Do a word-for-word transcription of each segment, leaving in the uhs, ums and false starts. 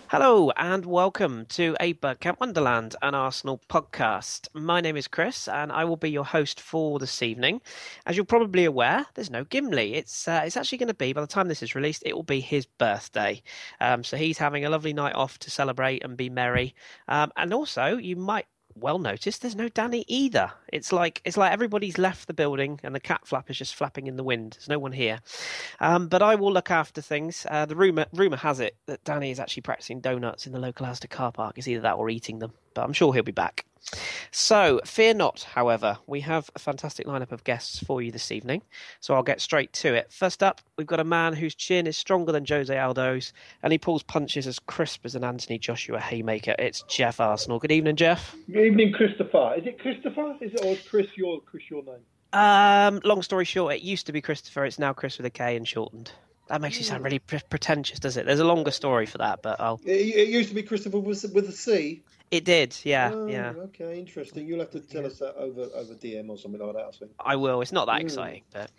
Hello and welcome to a Bergkamp Wonderland, an Arsenal podcast. My name is Chris and I will be your host for this evening. As you're probably aware, there's no Gimli. It's uh, it's actually going to be, by the time this is released, it will be his birthday. Um, so he's having a lovely night off to celebrate and be merry. Um, and also, you might well notice there's no Danny either. It's like it's like everybody's left the building and the cat flap is just flapping in the wind. There's no one here. Um, but I will look after things. Uh, the rumor rumor has it that Danny is actually practicing donuts in the local Asda car park. It's either that or eating them, but I'm sure he'll be back. So fear not, however, we have a fantastic lineup of guests for you this evening. So I'll get straight to it. First up, we've got a man whose chin is stronger than Jose Aldo's, and he pulls punches as crisp as an Anthony Joshua haymaker. It's Jeff Arsenal. Good evening, Jeff. Good evening, Christopher. Is it Christopher? Is it or is Chris your Chris your name? Um, long story short, it used to be Christopher. It's now Chris with a K and shortened. That makes you sound really pre- pretentious, does it? There's a longer story for that, but I'll. It, it used to be Christopher with, with a C. It did, yeah, Oh, yeah. Okay, interesting. You'll have to tell us that over over D M or something like that, I think. I will. It's not that Mm. exciting, but.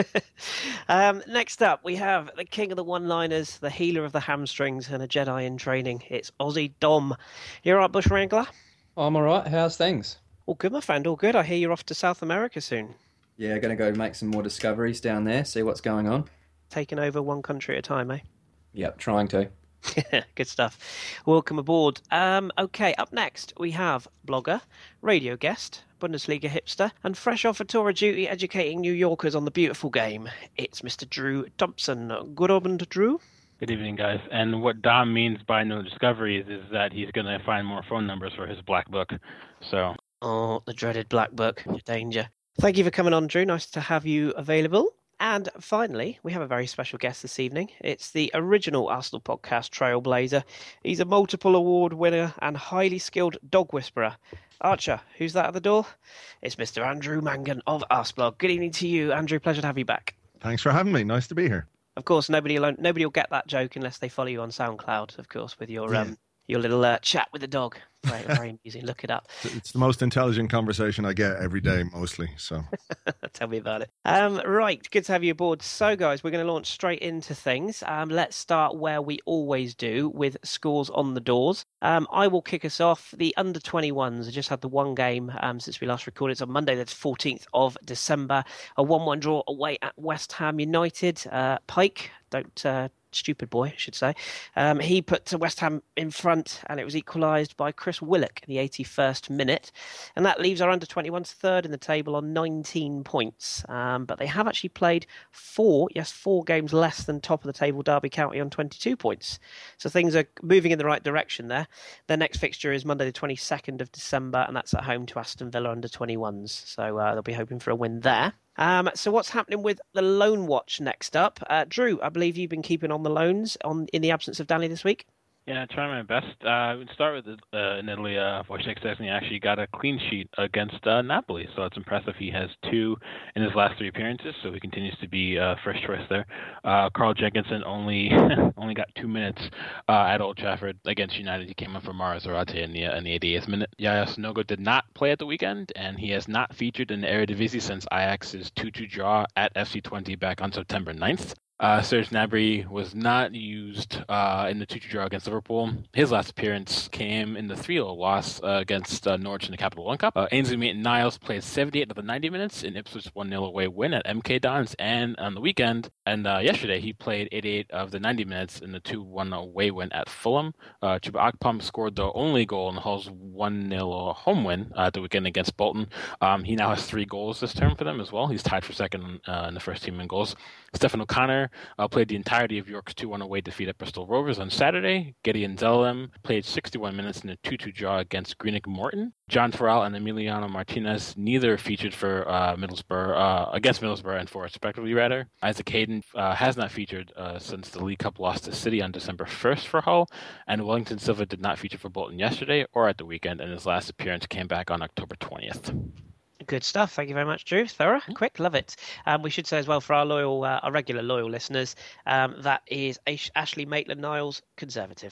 um, next up, we have the king of the one-liners, the healer of the hamstrings, and a Jedi in training. It's Aussie Dom. You're right, Bush Wrangler? I'm all right. How's things? All good, my friend. All good. I hear you're off to South America soon. Yeah, going to go make some more discoveries down there, see what's going on. Taking over one country at a time, eh? Yep, trying to. Good stuff. Welcome aboard. Um, okay, up next we have blogger, radio guest, Bundesliga hipster, and fresh off a tour of duty educating New Yorkers on the beautiful game. It's Mister Drew Thompson. Good evening, Drew. Good evening, guys. And what Dom means by no discoveries is that he's going to find more phone numbers for his black book. So. Oh, the dreaded black book. Danger. Thank you for coming on, Drew. Nice to have you available. And finally, we have a very special guest this evening. It's the original Arsenal podcast trailblazer. He's a multiple award winner and highly skilled dog whisperer. Archer, who's that at the door? It's Mister Andrew Mangan of Arsblog. Good evening to you, Andrew. Pleasure to have you back. Thanks for having me. Nice to be here. Of course, nobody will, nobody will get that joke unless they follow you on SoundCloud, of course, with your Yeah. um, your little uh, chat with the dog. Very, very amusing. Look it up. It's the most intelligent conversation I get every day, mostly. So, Tell me about it. Um, right, good to have you aboard. So, guys, we're going to launch straight into things. Um, let's start where we always do, with scores on the doors. Um, I will kick us off. The under twenty-ones. I just had the one game um, since we last recorded. It's on Monday, the fourteenth of December. A one-one draw away at West Ham United. Uh, Pike, don't... Uh, stupid boy, I should say. Um, he put West Ham in front, and it was equalised by Chris Willock in the eighty-first minute. And that leaves our under twenty-ones third in the table on nineteen points. Um, but they have actually played four, yes, four games less than top of the table Derby County on twenty-two points. So things are moving in the right direction there. Their next fixture is Monday the twenty-second of December, and that's at home to Aston Villa under twenty-ones. So uh, they'll be hoping for a win there. Um, so what's happening with the loan watch next up? Uh, Drew, I believe you've been keeping on the loans on in the absence of Danny this week. Yeah, trying my best. Uh, we'll start with uh, in Italy. Uh, Wojciech Szczesny actually got a clean sheet against uh, Napoli, so it's impressive. He has two in his last three appearances, so he continues to be uh, first choice there. Uh, Carl Jenkinson only only got two minutes uh, at Old Trafford against United. He came in for Mara Zarate in the uh, in the eighty-eighth minute. Yaya Sanogo did not play at the weekend, and he has not featured in the Eredivisie since Ajax's two two draw at F C twenty back on September ninth. Uh, Serge Gnabry was not used uh, in the two two draw against Liverpool. His last appearance came in the three nil loss uh, against uh, Norwich in the Capital One Cup. Uh, Ainsley Maitland-Niles played seventy-eight of the ninety minutes in Ipswich one nil away win at M K Dons and on the weekend. And uh, yesterday he played eighty-eight of the ninety minutes in the two one away win at Fulham. Uh, Chuba Akpom scored the only goal in Hull's one nil home win uh, at the weekend against Bolton. Um, he now has three goals this term for them as well. He's tied for second uh, in the first team in goals. Stefan O'Connor uh, played the entirety of York's two one away defeat at Bristol Rovers on Saturday. Gideon Zelalem played sixty-one minutes in a two two draw against Greenock Morton. John Farrell and Emiliano Martinez neither featured for uh, Middlesbrough, uh, against Middlesbrough and Forest respectively, rather. Isaac Hayden uh, has not featured uh, since the League Cup loss to City on December first for Hull, and Wellington Silva did not feature for Bolton yesterday or at the weekend, and his last appearance came back on October twentieth. Good stuff. Thank you very much, Drew. Thorough, quick, love it. Um, we should say as well for our loyal, uh, our regular loyal listeners, um, that is Ash- Ashley Maitland-Niles, Conservative.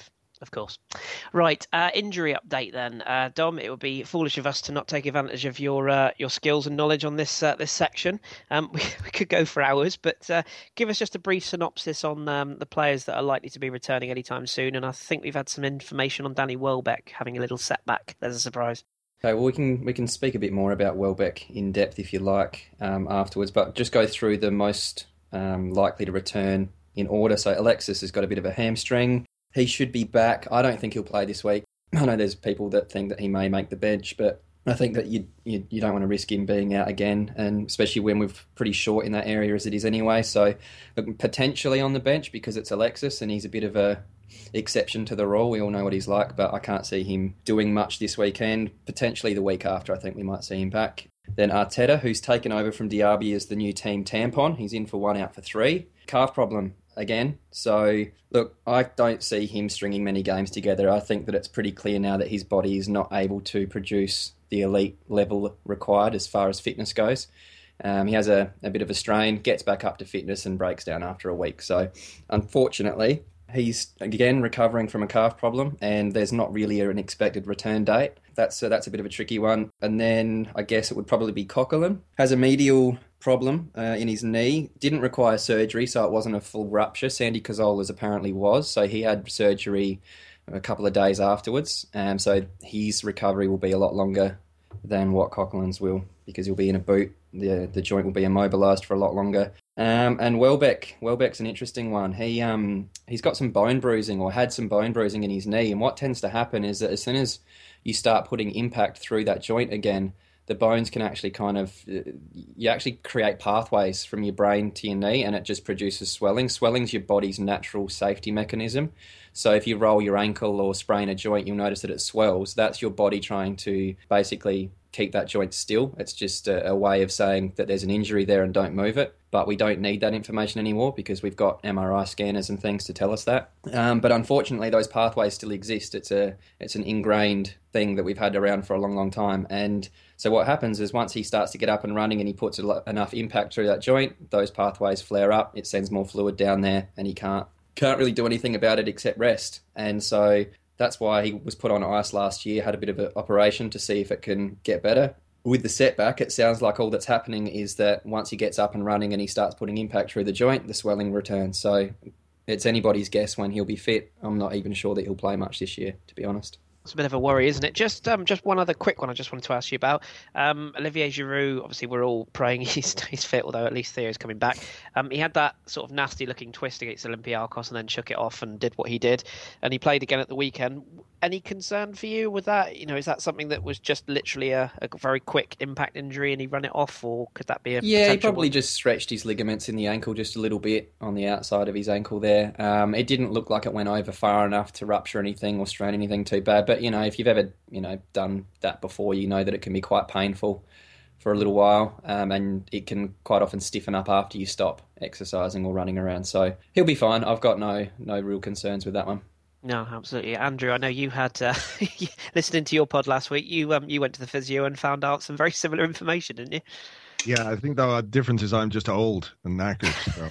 Of course. Right, uh, injury update then. Uh, Dom, it would be foolish of us to not take advantage of your uh, your skills and knowledge on this uh, this section. Um, we, we could go for hours, but uh, give us just a brief synopsis on um, the players that are likely to be returning anytime soon. And I think we've had some information on Danny Welbeck having a little setback. There's a surprise. Okay, well, we can we can speak a bit more about Welbeck in depth if you like um, afterwards, but just go through the most um, likely to return in order. So Alexis has got a bit of a hamstring. He should be back. I don't think he'll play this week. I know there's people that think that he may make the bench, but I think that you you, you don't want to risk him being out again, and especially when we're pretty short in that area as it is anyway. So potentially on the bench because it's Alexis and he's a bit of a exception to the rule. We all know what he's like, but I can't see him doing much this weekend. Potentially the week after, I think we might see him back. Then Arteta, who's taken over from Diaby as the new team tampon. He's in for one, out for three. Calf problem again. So, look, I don't see him stringing many games together. I think that it's pretty clear now that his body is not able to produce the elite level required as far as fitness goes. Um, he has a, a bit of a strain, gets back up to fitness and breaks down after a week. So, unfortunately, he's, again, recovering from a calf problem and there's not really an expected return date. That's, uh, that's a bit of a tricky one. And then I guess it would probably be Coquelin. Has a medial problem uh, in his knee. Didn't require surgery, so it wasn't a full rupture. Sandy Cazorla's apparently was, so he had surgery a couple of days afterwards. Um, so his recovery will be a lot longer than what Coquelin's will because he'll be in a boot. The the joint will be immobilised for a lot longer. Um, and Welbeck, Welbeck's an interesting one. He um he's got some bone bruising or had some bone bruising in his knee, and what tends to happen is that as soon as you start putting impact through that joint again, the bones can actually kind of, you actually create pathways from your brain to your knee and it just produces swelling. Swelling's your body's natural safety mechanism. So if you roll your ankle or sprain a joint, you'll notice that it swells. That's your body trying to basically keep that joint still. It's just a, a way of saying that there's an injury there and don't move it. But we don't need that information anymore because we've got M R I scanners and things to tell us that. Um, but unfortunately, those pathways still exist. It's a it's an ingrained thing that we've had around for a long, long time. And so what happens is once he starts to get up and running and he puts a lot, enough impact through that joint, those pathways flare up. It sends more fluid down there, and he can't can't really do anything about it except rest. And so that's why he was put on ice last year, had a bit of an operation to see if it can get better. With the setback, it sounds like all that's happening is that once he gets up and running and he starts putting impact through the joint, the swelling returns. So it's anybody's guess when he'll be fit. I'm not even sure that he'll play much this year, to be honest. It's a bit of a worry, isn't it? Just um, just one other quick one I just wanted to ask you about. Um, Olivier Giroud, obviously we're all praying he's, he's fit, although at least Theo's coming back. Um, he had that sort of nasty-looking twist against Olympiacos and then shook it off and did what he did. And he played again at the weekend. Any concern for you with that? You know, is that something that was just literally a, a very quick impact injury and he ran it off, or could that be a Yeah, he probably one? just stretched his ligaments in the ankle just a little bit on the outside of his ankle there. Um, it didn't look like it went over far enough to rupture anything or strain anything too bad. But, you know, if you've ever you know, done that before, you know that it can be quite painful for a little while, um, and it can quite often stiffen up after you stop exercising or running around. So he'll be fine. I've got no no real concerns with that one. No, absolutely. Andrew, I know you had, uh, listening to your pod last week, you um, you went to the physio and found out some very similar information, didn't you? Yeah, I think the difference is I'm just old and knackered. So.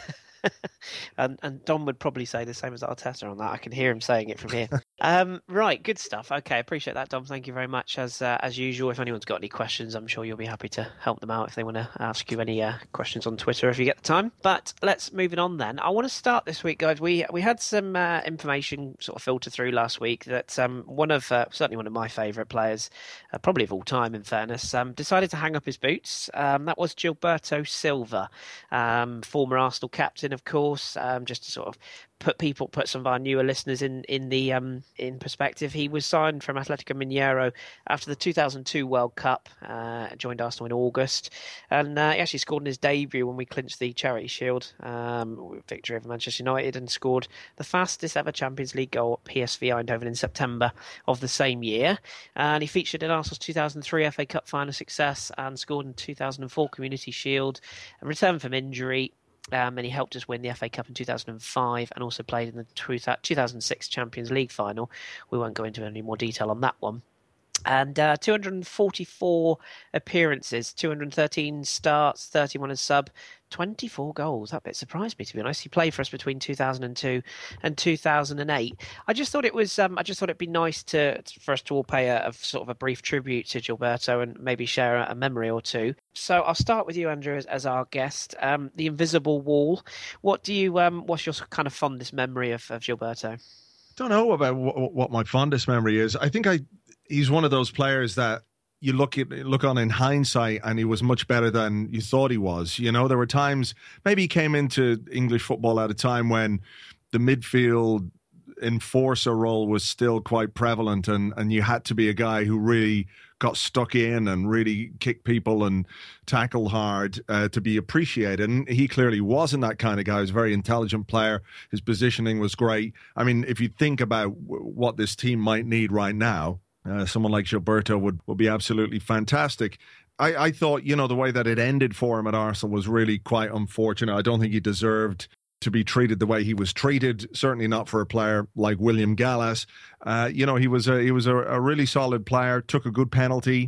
and and Dom would probably say the same as Arteta on that. I can hear him saying it from here. um, right, good stuff. Okay, appreciate that, Dom. Thank you very much. As uh, as usual, if anyone's got any questions, I'm sure you'll be happy to help them out if they want to ask you any uh, questions on Twitter if you get the time. But let's move it on then. I want to start this week, guys. We we had some uh, information sort of filter through last week that um, one of uh, certainly one of my favourite players, uh, probably of all time, in fairness, um, decided to hang up his boots. Um, that was Gilberto Silva, um, former Arsenal captain, of course. Um, just to sort of put people, put some of our newer listeners in in the um, in perspective, he was signed from Atletico Mineiro after the two thousand two World Cup. Uh, joined Arsenal in August, and uh, he actually scored in his debut when we clinched the Charity Shield um, victory over Manchester United, and scored the fastest ever Champions League goal at P S V Eindhoven in September of the same year. And he featured in Arsenal's two thousand three F A Cup final success and scored in two thousand four Community Shield, a return from injury. Um, and he helped us win the F A Cup in two thousand five and also played in the two thousand six Champions League final. We won't go into any more detail on that one. And uh, two hundred forty-four appearances, two hundred thirteen starts, thirty-one as sub, twenty-four goals. That bit surprised me, to be honest. He played for us between two thousand two and two thousand eight. I just thought it was, um, I just thought it'd be nice to for us to all pay a, a sort of a brief tribute to Gilberto and maybe share a, a memory or two. So I'll start with you, Andrew, as, as our guest. Um, the Invisible Wall. What do you, um, what's your kind of fondest memory of, of Gilberto? Don't know about what, what my fondest memory is. I think I he's one of those players that you look at look on in hindsight, and he was much better than you thought he was. You know, there were times maybe he came into English football at a time when the midfield enforcer role was still quite prevalent, and and you had to be a guy who really got stuck in and really kicked people and tackled hard uh, to be appreciated. And he clearly wasn't that kind of guy. He was a very intelligent player. His positioning was great. I mean, if you think about w- what this team might need right now, uh, someone like Gilberto would, would be absolutely fantastic. I, I thought, you know, the way that it ended for him at Arsenal was really quite unfortunate. I don't think he deserved to be treated the way he was treated. Certainly not for a player like William Gallas. Uh, you know, he was a he was a, a really solid player. Took a good penalty,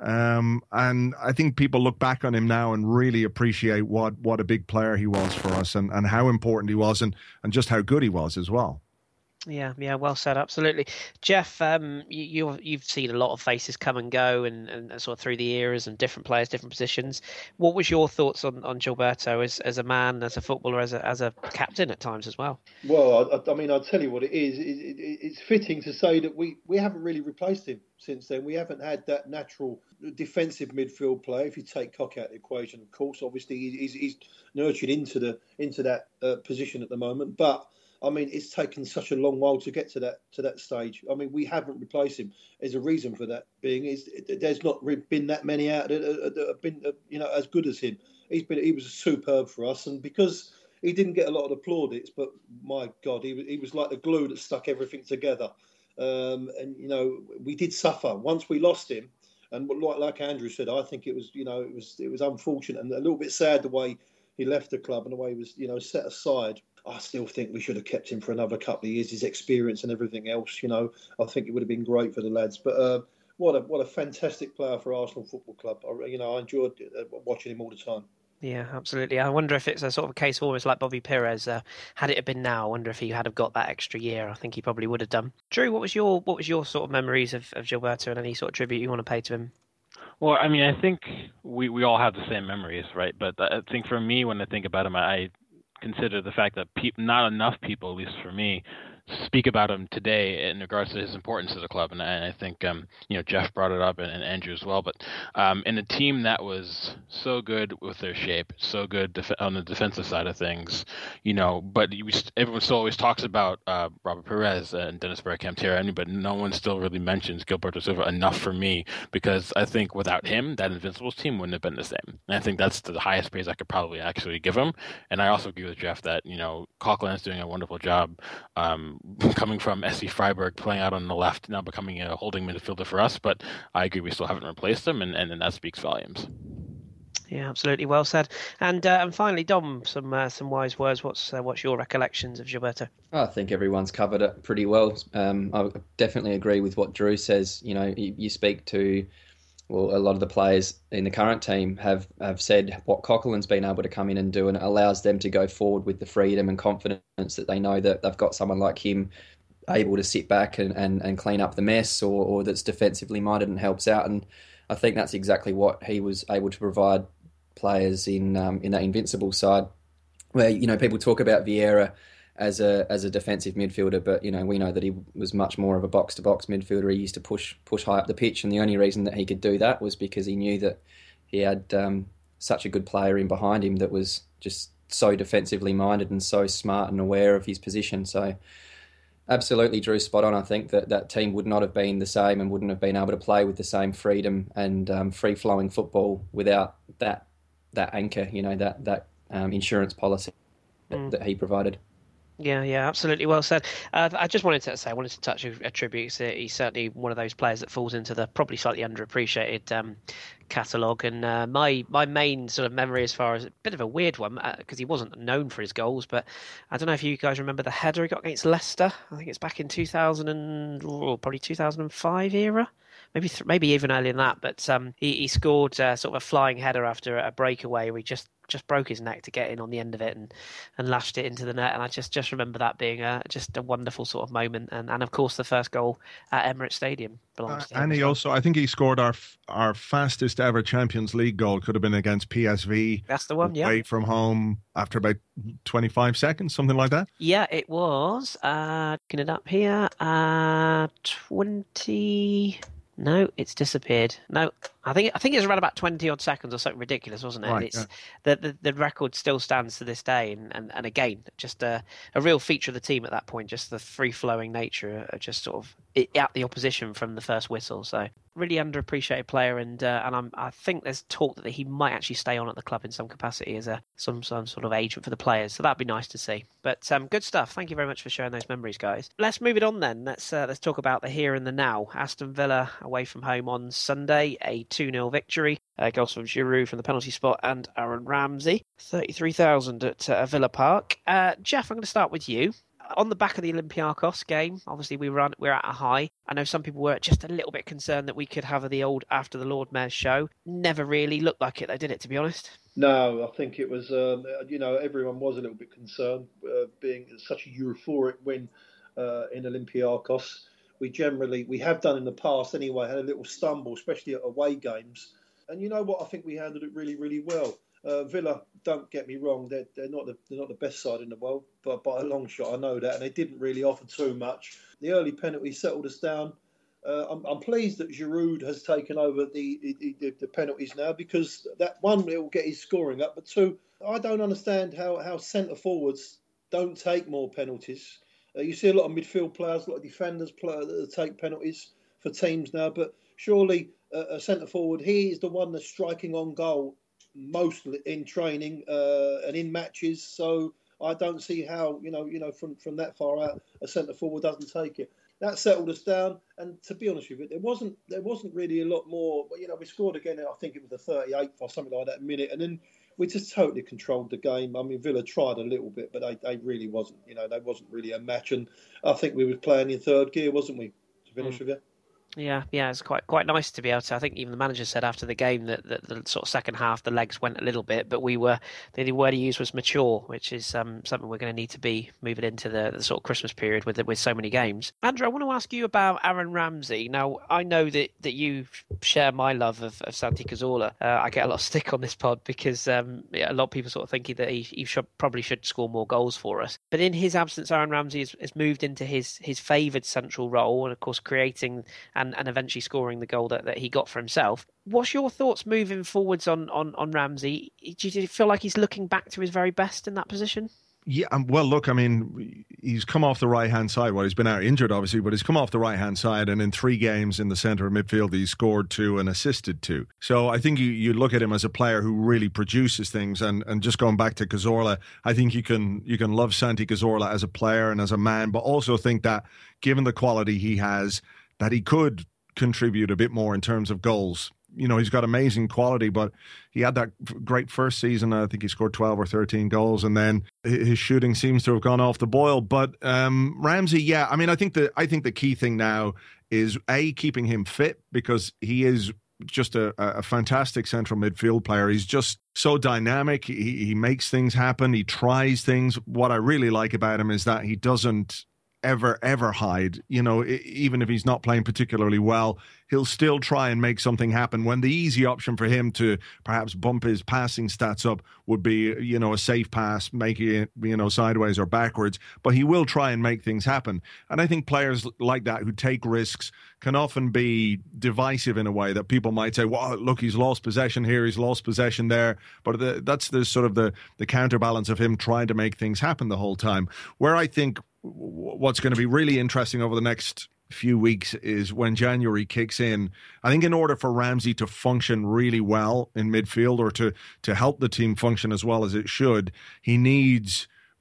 um, and I think people look back on him now and really appreciate what what a big player he was for us, and, and how important he was, and and just how good he was as well. Yeah, yeah, well said, absolutely. Jeff, um, you, you, you've seen a lot of faces come and go and, and sort of through the eras and different players, different positions. What was your thoughts on, on Gilberto as, as a man, as a footballer, as a, as a captain at times as well? Well, I, I mean, I'll tell you what it is. It, it, it's fitting to say that we, we haven't really replaced him since then. We haven't had that natural defensive midfield player. If you take Koch out of the equation, of course, obviously he's, he's nurtured into the into that uh, position at the moment, but I mean, it's taken such a long while to get to that to that stage. I mean, we haven't replaced him. There's a reason for that being is there's not been that many out that have been, you know, as good as him. He's been he was superb for us, and because he didn't get a lot of plaudits, but my God, he was he was like the glue that stuck everything together. Um, and you know, we did suffer once we lost him. And like like Andrew said, I think it was you know it was it was unfortunate and a little bit sad the way he left the club and the way he was you know set aside. I still think we should have kept him for another couple of years. His experience and everything else, you know, I think it would have been great for the lads. But uh, what a what a fantastic player for Arsenal Football Club. I, you know, I enjoyed watching him all the time. Yeah, absolutely. I wonder if it's a sort of a case almost like Bobby Pires. Uh, had it been now, I wonder if he had have got that extra year. I think he probably would have done. Drew, what was your what was your sort of memories of, of Gilberto and any sort of tribute you want to pay to him? Well, I mean, I think we, we all have the same memories, right? But I think for me, when I think about him, I consider the fact that pe- not enough people, at least for me, speak about him today in regards to his importance to the club. And I, and I think, um, you know, Jeff brought it up and, and Andrew as well. But um, in a team that was so good with their shape, so good def- on the defensive side of things, you know, but we, everyone still always talks about uh, Robert Pires and Dennis Bergkamp, Thierry, but no one still really mentions Gilberto Silva enough for me, because I think without him, that Invincibles team wouldn't have been the same. And I think that's the highest praise I could probably actually give him. And I also agree with Jeff that, you know, Coquelin's doing a wonderful job. Um, coming from S V Freiburg, playing out on the left, now becoming a holding midfielder for us. But I agree, we still haven't replaced him, and, and, and that speaks volumes. Yeah, absolutely, well said. And uh, and finally, Dom, some uh, some wise words. What's uh, what's your recollections of Gilberto? I think everyone's covered it pretty well. Um, I definitely agree with what Drew says. You know, you, you speak to, well, a lot of the players in the current team have, have said what Coquelin's been able to come in and do, and it allows them to go forward with the freedom and confidence that they know that they've got someone like him able to sit back and, and, and clean up the mess, or, or that's defensively minded and helps out. And I think that's exactly what he was able to provide players in um, in that Invincible side, where, you know, people talk about Vieira as a as a defensive midfielder, but, you know, we know that he was much more of a box to box midfielder. He used to push push high up the pitch, and the only reason that he could do that was because he knew that he had um, such a good player in behind him that was just so defensively minded and so smart and aware of his position. So absolutely, Drew, spot on. I think that that team would not have been the same and wouldn't have been able to play with the same freedom and um, free-flowing football without that that anchor, you know, that that um, insurance policy that, mm. that he provided. Yeah, yeah, absolutely. Well said. Uh, I just wanted to say, I wanted to touch a, a tribute. He's certainly one of those players that falls into the probably slightly underappreciated um, catalogue. And uh, my my main sort of memory, as far as a bit of a weird one, because uh, he wasn't known for his goals, but I don't know if you guys remember the header he got against Leicester. I think it's back in two thousand and oh, probably two thousand five era. Maybe th- maybe even earlier than that, but um, he, he scored uh, sort of a flying header after a breakaway where he just, just broke his neck to get in on the end of it and, and lashed it into the net. And I just, just remember that being a, just a wonderful sort of moment. And, and of course, the first goal at Emirates Stadium belongs uh, to him. And he well. also, I think he scored our our fastest ever Champions League goal. Could have been against P S V. That's the one, yeah. Away from home after about twenty-five seconds, something like that. Yeah, it was. Uh, looking it up here. Uh, twenty... No, it's disappeared. No, I think I think it was around about twenty odd seconds or something ridiculous, wasn't it? Right, and it's yeah. the, the the record still stands to this day, and, and, and again, just a, a real feature of the team at that point, just the free flowing nature, of just sort of at the opposition from the first whistle. So really underappreciated player, and uh, and I'm, I think there's talk that he might actually stay on at the club in some capacity as a some some sort of agent for the players. So that'd be nice to see. But um, good stuff. Thank you very much for sharing those memories, guys. Let's move it on then. Let's uh, let's talk about the here and the now. Aston Villa away from home on Sunday, a two nil victory. Uh, goals from Giroud from the penalty spot and Aaron Ramsey. thirty-three thousand at uh, Villa Park. Uh, Jeff, I'm going to start with you. On the back of the Olympiacos game, obviously we were, on, we were at a high. I know some people were just a little bit concerned that we could have the old After the Lord Mayor's show. Never really looked like it, though, did it, to be honest? No, I think it was, um, you know, everyone was a little bit concerned, uh, being such a euphoric win uh, in Olympiacos. We generally, we have done in the past anyway, had a little stumble, especially at away games. And you know what? I think we handled it really, really well. Uh, Villa, don't get me wrong, they're, they're not the they're not the best side in the world, but by a long shot, I know that, and they didn't really offer too much. The early penalty settled us down. Uh, I'm, I'm pleased that Giroud has taken over the, the the penalties now, because that one, it will get his scoring up, but two, I don't understand how how centre forwards don't take more penalties. Uh, you see a lot of midfield players, a lot of defenders play, that take penalties for teams now, but surely uh, a centre forward, he is the one that's striking on goal mostly in training uh, and in matches. So I don't see how, you know, you know, from, from that far out, a centre forward doesn't take it. That settled us down, and to be honest with you, there wasn't there wasn't really a lot more. You know, we scored again. I think it was the thirty-eighth or something like that minute, and then we just totally controlled the game. I mean, Villa tried a little bit, but they, they really wasn't. You know, they wasn't really a match, and I think we were playing in third gear, wasn't we? To finish mm. with you. Yeah, yeah, it's quite quite nice to be able to. I think even the manager said after the game that, that the sort of second half the legs went a little bit, but we were the word he used was mature, which is um, something we're going to need to be moving into the, the sort of Christmas period with with so many games. Andrew, I want to ask you about Aaron Ramsey. Now, I know that, that you share my love of, of Santi Cazorla. Uh, I get a lot of stick on this pod because um, yeah, a lot of people sort of thinking that he, he should probably should score more goals for us. But in his absence, Aaron Ramsey has, has moved into his his favoured central role, and of course creating and, and eventually scoring the goal that, that he got for himself. What's your thoughts moving forwards on, on, on Ramsey? Do you feel like he's looking back to his very best in that position? Yeah, well, look, I mean, he's come off the right-hand side. Well, he's been out injured, obviously, but he's come off the right-hand side, and in three games in the centre of midfield, he's scored two and assisted two. So I think you, you look at him as a player who really produces things, and, and just going back to Cazorla, I think you can you can love Santi Cazorla as a player and as a man, but also think that given the quality he has, that he could contribute a bit more in terms of goals. You know, he's got amazing quality, but he had that great first season. I think he scored twelve or thirteen goals, and then his shooting seems to have gone off the boil. But um, Ramsey, yeah, I mean, I think the I think the key thing now is A, keeping him fit, because he is just a, a fantastic central midfield player. He's just so dynamic. He, he makes things happen. He tries things. What I really like about him is that he doesn't ever, ever hide. You know, even if he's not playing particularly well, he'll still try and make something happen, when the easy option for him to perhaps bump his passing stats up would be, you know, a safe pass, making it, you know, sideways or backwards. But he will try and make things happen. And I think players like that who take risks can often be divisive in a way that people might say, well, look, he's lost possession here, he's lost possession there. But the, that's the sort of the, the counterbalance of him trying to make things happen the whole time. Where I think what's going to be really interesting over the next few weeks is when January kicks in. I think in order for Ramsey to function really well in midfield, or to to help the team function as well as it should, he needs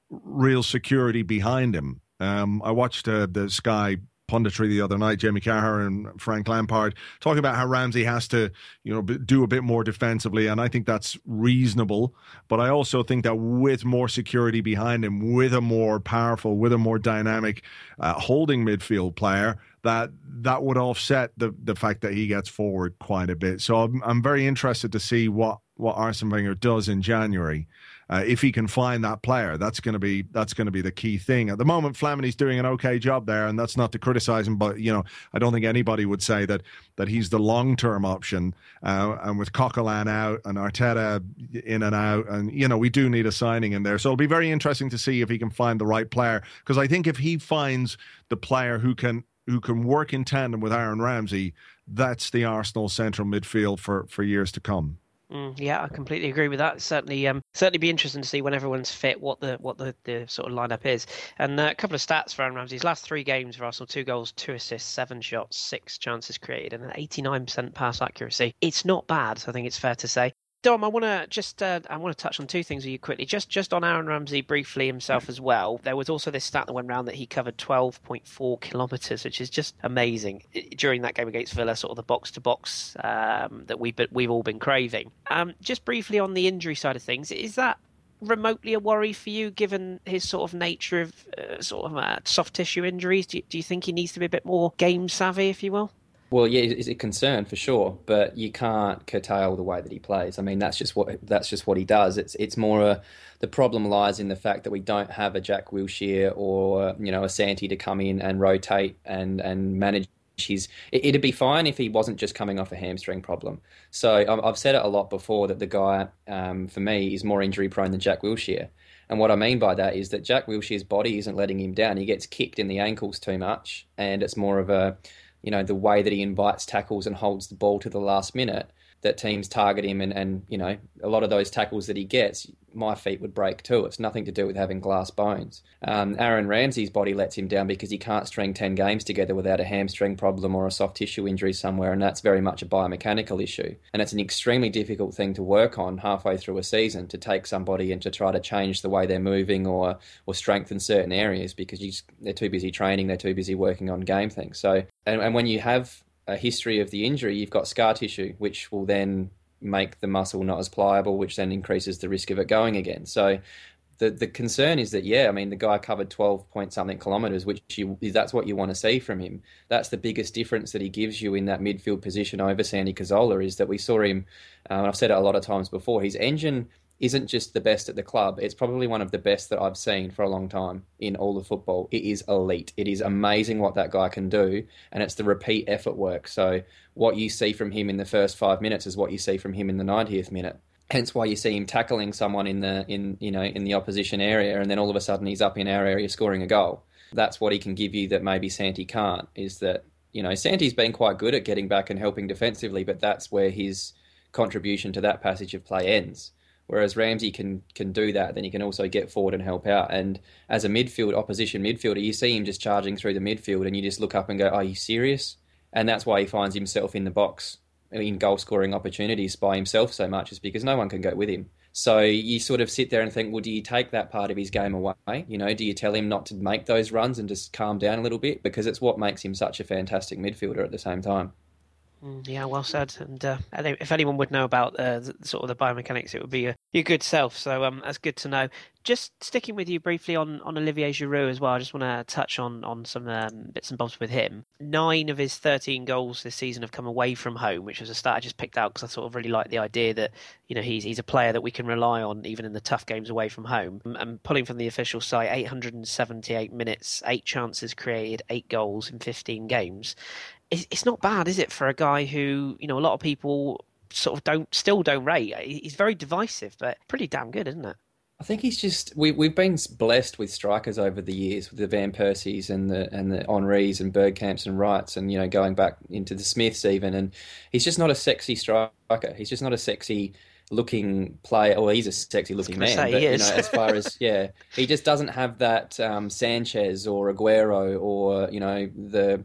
real security behind him. Um, I watched uh, the Sky punditry the other night, Jamie Carragher and Frank Lampard, talking about how Ramsey has to, you know, do a bit more defensively, and I think that's reasonable. But I also think that with more security behind him, with a more powerful, with a more dynamic uh, holding midfield player, that that would offset the the fact that he gets forward quite a bit. So I'm, I'm very interested to see what what Arsene Wenger does in January. Uh, if he can find that player, that's going to be that's going to be the key thing. At the moment, Flamini's doing an okay job there, and that's not to criticise him, but you know, I don't think anybody would say that that he's the long term option. Uh, and with Coquelin out and Arteta in and out, and you know, we do need a signing in there. So it'll be very interesting to see if he can find the right player, because I think if he finds the player who can who can work in tandem with Aaron Ramsey, that's the Arsenal central midfield for for years to come. Mm, yeah, I completely agree with that. Certainly, um, certainly be interesting to see when everyone's fit what the what the, the sort of lineup is. And uh, a couple of stats for Aaron Ramsey's last three games for Arsenal: two goals, two assists, seven shots, six chances created, and an eighty-nine percent pass accuracy. It's not bad, I think it's fair to say. Dom, I want to just uh, I want to touch on two things with you quickly. Just just on Aaron Ramsey briefly himself as well. There was also this stat that went around that he covered twelve point four kilometres, which is just amazing during that game against Villa, sort of the box to box um, that we've been, we've all been craving. Um, just briefly on the injury side of things, is that remotely a worry for you, given his sort of nature of uh, sort of uh, soft tissue injuries? Do you, do you think he needs to be a bit more game savvy, if you will? Well, yeah, it's a concern for sure, but you can't curtail the way that he plays. I mean, that's just what that's just what he does. It's it's more a the problem lies in the fact that we don't have a Jack Wilshere or you know a Santi to come in and rotate and and manage his. It, it'd be fine if he wasn't just coming off a hamstring problem. So I've said it a lot before that the guy, um, for me, is more injury prone than Jack Wilshere. And what I mean by that is that Jack Wilshere's body isn't letting him down. He gets kicked in the ankles too much, and it's more of a you know, the way that he invites tackles and holds the ball to the last minute, that teams target him. And, and, you know, a lot of those tackles that he gets, my feet would break too. It's nothing to do with having glass bones. Um, Aaron Ramsey's body lets him down because he can't string ten games together without a hamstring problem or a soft tissue injury somewhere, and that's very much a biomechanical issue. And it's an extremely difficult thing to work on halfway through a season, to take somebody and to try to change the way they're moving or or strengthen certain areas, because you just, they're too busy training, they're too busy working on game things. So, and, and when you have a history of the injury, you've got scar tissue, which will then make the muscle not as pliable, which then increases the risk of it going again. So the the concern is that, yeah, I mean, the guy covered twelve point something kilometres, which you, that's what you want to see from him. That's the biggest difference that he gives you in that midfield position over Santi Cazorla, is that we saw him, uh, and I've said it a lot of times before, his engine isn't just the best at the club. It's probably one of the best that I've seen for a long time in all of football. It is elite. It is amazing what that guy can do, and it's the repeat effort work. So what you see from him in the first five minutes is what you see from him in the ninetieth minute. Hence why you see him tackling someone in the in you know in the opposition area, and then all of a sudden he's up in our area scoring a goal. That's what he can give you that maybe Santi can't. Is that you know Santi's been quite good at getting back and helping defensively, but that's where his contribution to that passage of play ends. Whereas Ramsey can can do that, then he can also get forward and help out. And as a midfield, opposition midfielder, you see him just charging through the midfield, and you just look up and go, "Are you serious?" And that's why he finds himself in the box in goal-scoring opportunities by himself so much, is because no one can go with him. So you sort of sit there and think, well, do you take that part of his game away? You know, do you tell him not to make those runs and just calm down a little bit? Because it's what makes him such a fantastic midfielder at the same time. Yeah, well said. And uh, if anyone would know about uh, the, sort of the biomechanics, it would be uh, your good self. So um, that's good to know. Just sticking with you briefly on, on Olivier Giroud as well, I just want to touch on, on some um, bits and bobs with him. Nine of his thirteen goals this season have come away from home, which was a stat I just picked out because I sort of really like the idea that you know he's he's a player that we can rely on even in the tough games away from home. And pulling from the official site, eight hundred seventy-eight minutes, eight chances created, eight goals in fifteen games. It's not bad, is it, for a guy who, you know, a lot of people sort of don't, still don't rate. He's very divisive, but pretty damn good, isn't it? I think he's just we we've been blessed with strikers over the years, with the Van Persies and the and the Henrys and Bergkamps and Wrights, and you know going back into the Smiths even. And he's just not a sexy striker. He's just not a sexy looking player. Well, he's a sexy looking man, say, but he you is. know, as far as yeah, he just doesn't have that um, Sanchez or Aguero or you know the.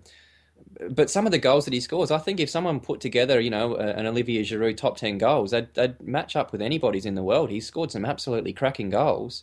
But some of the goals that he scores, I think if someone put together, you know, an Olivier Giroud top ten goals, they'd, they'd match up with anybody's in the world. He's scored some absolutely cracking goals.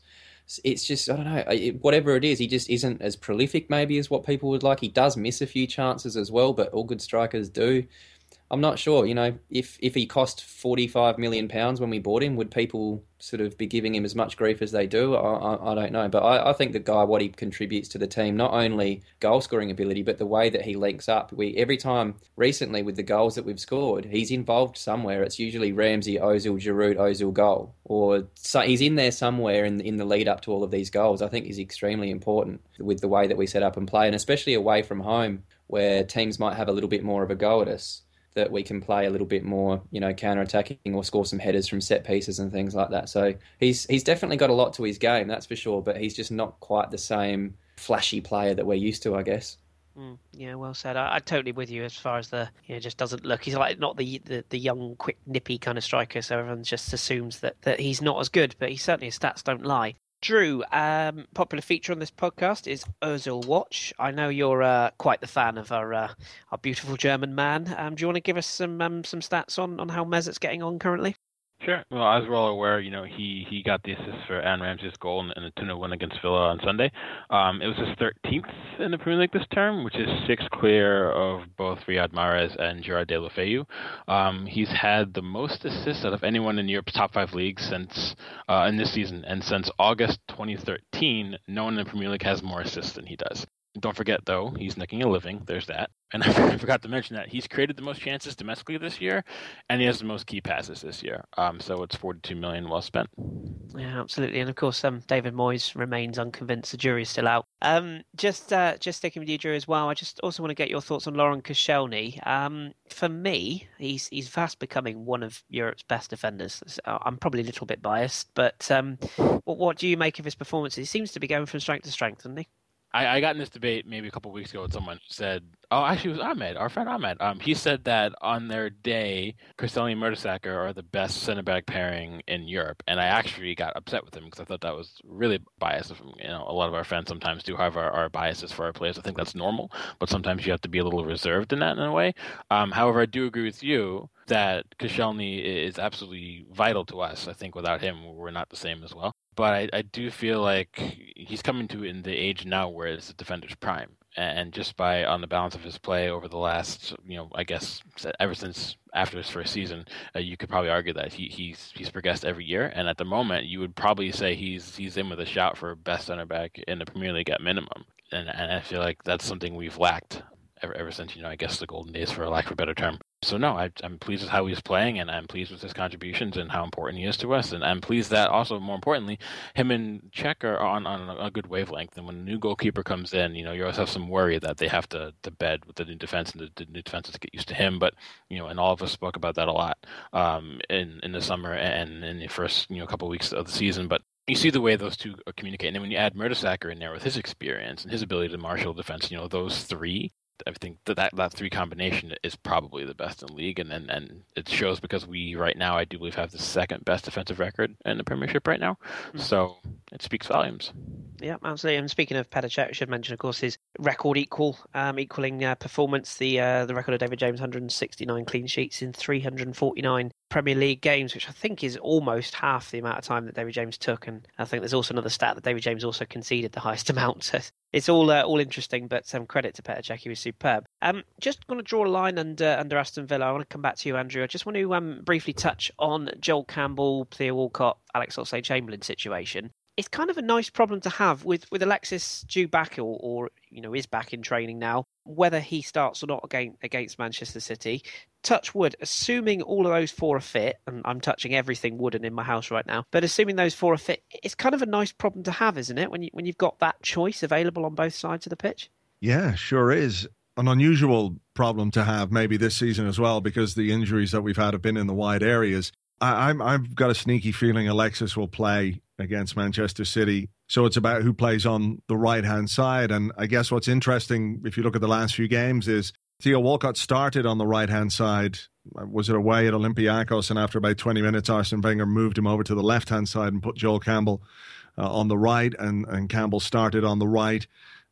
it's just, I don't know, it, whatever it is, he just isn't as prolific maybe as what people would like. He does miss a few chances as well, but all good strikers do. I'm not sure, you know, if, if he cost forty-five million pounds when we bought him, would people sort of be giving him as much grief as they do? I, I, I don't know. But I, I think the guy, what he contributes to the team, not only goal-scoring ability, but the way that he links up. We Every time recently with the goals that we've scored, he's involved somewhere. It's usually Ramsey, Ozil, Giroud, Ozil goal. Or so he's in there somewhere in, in the lead-up to all of these goals. I think he's extremely important with the way that we set up and play, and especially away from home, where teams might have a little bit more of a go at us, that we can play a little bit more, you know, counter-attacking or score some headers from set pieces and things like that. So he's he's definitely got a lot to his game, that's for sure, but he's just not quite the same flashy player that we're used to, I guess. Mm, yeah, well said. I, I'm totally with you as far as the, you know, just doesn't look. He's like not the, the, the young, quick, nippy kind of striker, so everyone just assumes that, that he's not as good, but he certainly, his stats don't lie. Drew, um, popular feature on this podcast is Ozil Watch. I know you're uh, quite the fan of our uh, our beautiful German man. Um, do you want to give us some um, some stats on, on how Mesut's getting on currently? Sure. Well, as we're all aware, you know, he, he got the assist for Aaron Ramsey's goal in, in the two nil win against Villa on Sunday. Um, it was his thirteenth in the Premier League this term, which is six clear of both Riyad Mahrez and Gerard Deulofeu. Um, he's had the most assists out of anyone in Europe's top five leagues since uh, in this season, and since August twenty thirteen, no one in the Premier League has more assists than he does. Don't forget, though, he's making a living. There's that. And I forgot to mention that he's created the most chances domestically this year, and he has the most key passes this year. Um, so it's forty-two million well spent. Yeah, absolutely. And of course, um, David Moyes remains unconvinced. The jury's still out. Um, just uh, just sticking with you, Drew, as well. I just also want to get your thoughts on Laurent Koscielny. Um, for me, he's he's fast becoming one of Europe's best defenders. I'm probably a little bit biased, but um, what, what do you make of his performance? He seems to be going from strength to strength, doesn't he? I, I got in this debate maybe a couple of weeks ago with someone who said, oh, actually it was Ahmed, our friend Ahmed. Um, he said that on their day, Koscielny and Mertesacker are the best center-back pairing in Europe. And I actually got upset with him because I thought that was really biased. You know, a lot of our fans sometimes do have our, our biases for our players. I think that's normal, but sometimes you have to be a little reserved in that in a way. Um, however, I do agree with you that Koscielny is absolutely vital to us. I think without him, we're not the same as well. But I, I do feel like he's coming to in the age now where it's a defender's prime. And just by on the balance of his play over the last, you know, I guess ever since after his first season, uh, you could probably argue that he, he's he's progressed every year. And at the moment, you would probably say he's he's in with a shout for best center back in the Premier League at minimum. And and I feel like that's something we've lacked ever ever since, you know, I guess the golden days, for lack of a better term. So no, I, I'm pleased with how he's playing, and I'm pleased with his contributions and how important he is to us. And I'm pleased that also, more importantly, him and Cech are on, on a good wavelength. And when a new goalkeeper comes in, you know, you always have some worry that they have to, to bed with the new defense, and the, the new defenses to get used to him. But, you know, and all of us spoke about that a lot um, in, in the summer and in the first, you know, couple of weeks of the season. But you see the way those two communicate. And then when you add Mertesacker in there with his experience and his ability to marshal defense, you know, those three, I think that, that that three combination is probably the best in the league, and, and and it shows because we right now I do believe have the second best defensive record in the Premiership right now, mm. So it speaks volumes. Yeah, absolutely. And speaking of Petr Cech, I should mention, of course, his record equal, um, equaling uh, performance, the uh, the record of David James, one hundred sixty-nine clean sheets in three hundred forty-nine Premier League games, which I think is almost half the amount of time that David James took. And I think there's also another stat that David James also conceded the highest amount. So it's all uh, all interesting, but some um, credit to Petr Cech, he was superb. Um, just going to draw a line under under Aston Villa. I want to come back to you, Andrew. I just want to um, briefly touch on Joel Campbell, Theo Walcott, Alex Oxlade-Chamberlain situation. It's kind of a nice problem to have with, with Alexis due back or, or, you know, is back in training now, whether he starts or not against, against Manchester City. Touch wood, assuming all of those four are fit, and I'm touching everything wooden in my house right now, but assuming those four are fit, it's kind of a nice problem to have, isn't it, when, you, when you've got that choice available on both sides of the pitch? Yeah, sure is. An unusual problem to have maybe this season as well, because the injuries that we've had have been in the wide areas. I, I'm, I've got a sneaky feeling Alexis will play against Manchester City. So it's about who plays on the right-hand side. And I guess what's interesting, if you look at the last few games, is Theo Walcott started on the right-hand side. Was it away at Olympiacos? And after about twenty minutes, Arsene Wenger moved him over to the left-hand side and put Joel Campbell uh, on the right. And, and Campbell started on the right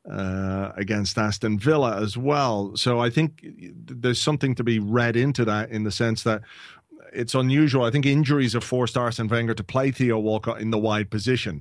uh, against Aston Villa as well. So I think there's something to be read into that, in the sense that it's unusual. I think injuries have forced Arsene Wenger to play Theo Walcott in the wide position.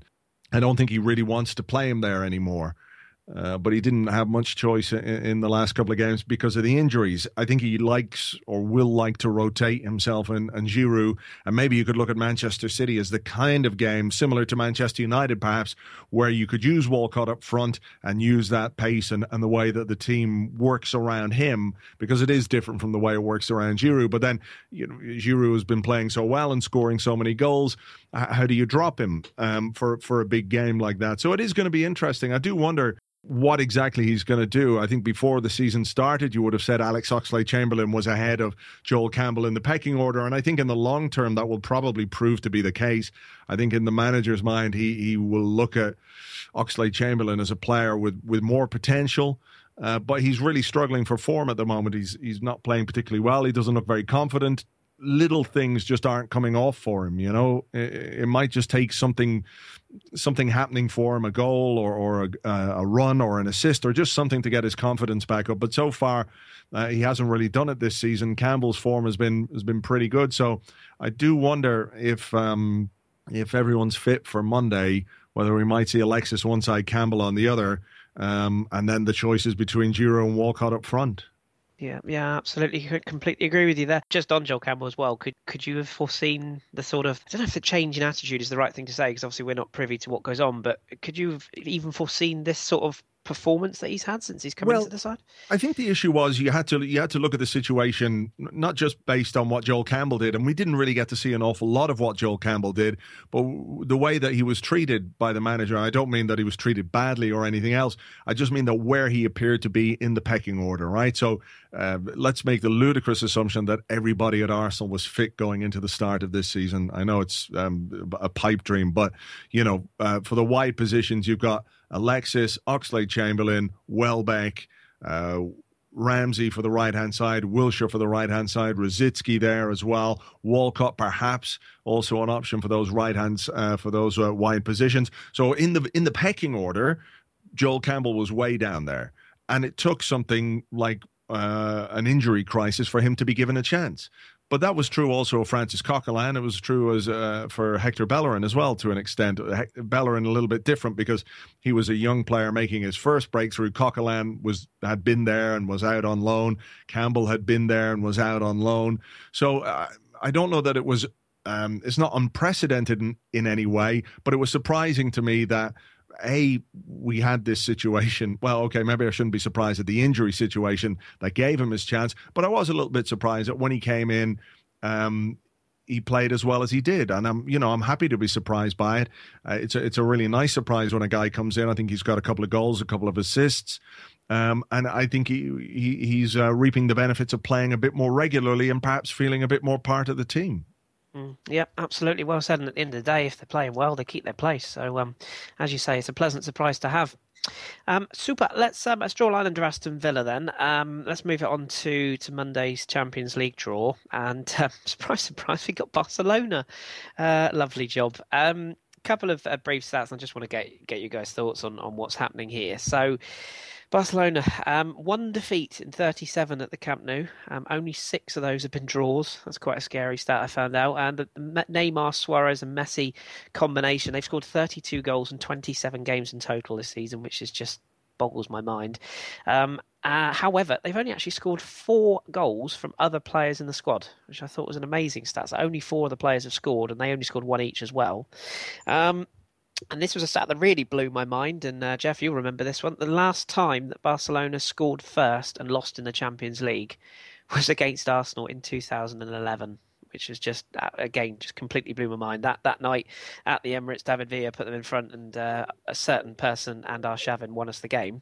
I don't think he really wants to play him there anymore. Uh, but he didn't have much choice in, in the last couple of games because of the injuries. I think he likes or will like to rotate himself and, and Giroud. And maybe you could look at Manchester City as the kind of game, similar to Manchester United perhaps, where you could use Walcott up front and use that pace and, and the way that the team works around him, because it is different from the way it works around Giroud. But then, you know, Giroud has been playing so well and scoring so many goals. How do you drop him um, for, for a big game like that? So it is going to be interesting. I do wonder what exactly he's going to do. I think before the season started, you would have said Alex Oxlade-Chamberlain was ahead of Joel Campbell in the pecking order, and I think in the long term that will probably prove to be the case. I think in the manager's mind, he he will look at Oxlade-Chamberlain as a player with, with more potential, uh, but he's really struggling for form at the moment. He's he's not playing particularly well. He doesn't look very confident. Little things just aren't coming off for him, you know. It, it might just take something something happening for him, a goal or, or a, a run or an assist or just something to get his confidence back up. But so far, uh, he hasn't really done it this season. Campbell's form has been has been pretty good. So I do wonder if um, if everyone's fit for Monday, whether we might see Alexis one side, Campbell on the other, um, and then the choices between Giroud and Walcott up front. Yeah, yeah, absolutely. Completely agree with you there. Just on Joel Campbell as well, could could you have foreseen the sort of, I don't know if the change in attitude is the right thing to say, because obviously we're not privy to what goes on, but could you have even foreseen this sort of performance that he's had since he's come well, into the side? I think the issue was you had to you had to look at the situation not just based on what Joel Campbell did, and we didn't really get to see an awful lot of what Joel Campbell did, but the way that he was treated by the manager. I don't mean that he was treated badly or anything else. I just mean that where he appeared to be in the pecking order, right? So uh, let's make the ludicrous assumption that everybody at Arsenal was fit going into the start of this season. I know it's um, a pipe dream, but you know, uh, for the wide positions, you've got Alexis, Oxlade-Chamberlain, Welbeck, uh, Ramsey for the right-hand side, Wilshere for the right-hand side, Rosicky there as well, Walcott perhaps also an option for those right-hands, uh, for those uh, wide positions. So in the in the pecking order, Joel Campbell was way down there, and it took something like uh, an injury crisis for him to be given a chance. But that was true also of Francis Coquelin. It was true as uh, for Hector Bellerin as well, to an extent. He- Bellerin a little bit different because he was a young player making his first breakthrough. Coquelin was had been there and was out on loan. Campbell had been there and was out on loan. So uh, I don't know that it was. Um, it's not unprecedented in, in any way, but it was surprising to me that A, we had this situation. Well, okay, maybe I shouldn't be surprised at the injury situation that gave him his chance, but I was a little bit surprised that when he came in, um, he played as well as he did, and I'm, you know, I'm happy to be surprised by it. Uh, it's a, it's a really nice surprise when a guy comes in. I think he's got a couple of goals, a couple of assists, um, and I think he, he he's uh, reaping the benefits of playing a bit more regularly and perhaps feeling a bit more part of the team. Mm, yep, absolutely well said. And at the end of the day, if they're playing well, they keep their place. So, um, as you say, it's a pleasant surprise to have. Um, super. Let's um, let's draw a line under Aston Villa then. Um, let's move it on to, to Monday's Champions League draw. And uh, surprise, surprise, we got Barcelona. Uh, lovely job. Um, couple of uh, brief stats. I just want to get get you guys' thoughts on, on what's happening here. So, Barcelona, um, one defeat in thirty-seven at the Camp Nou. Um, only six of those have been draws. That's quite a scary stat, I found out. And the Neymar, Suarez and Messi combination, they've scored thirty-two goals in twenty-seven games in total this season, which is just boggles my mind. Um, uh, however, they've only actually scored four goals from other players in the squad, which I thought was an amazing stat. So only four of the players have scored, and they only scored one each as well. Um, And this was a stat that really blew my mind. And uh, Jeff, you'll remember this one. The last time that Barcelona scored first and lost in the Champions League was against Arsenal in two thousand eleven, which was just, uh, again, just completely blew my mind. That that night at the Emirates, David Villa put them in front, and uh, a certain person and Arshavin won us the game.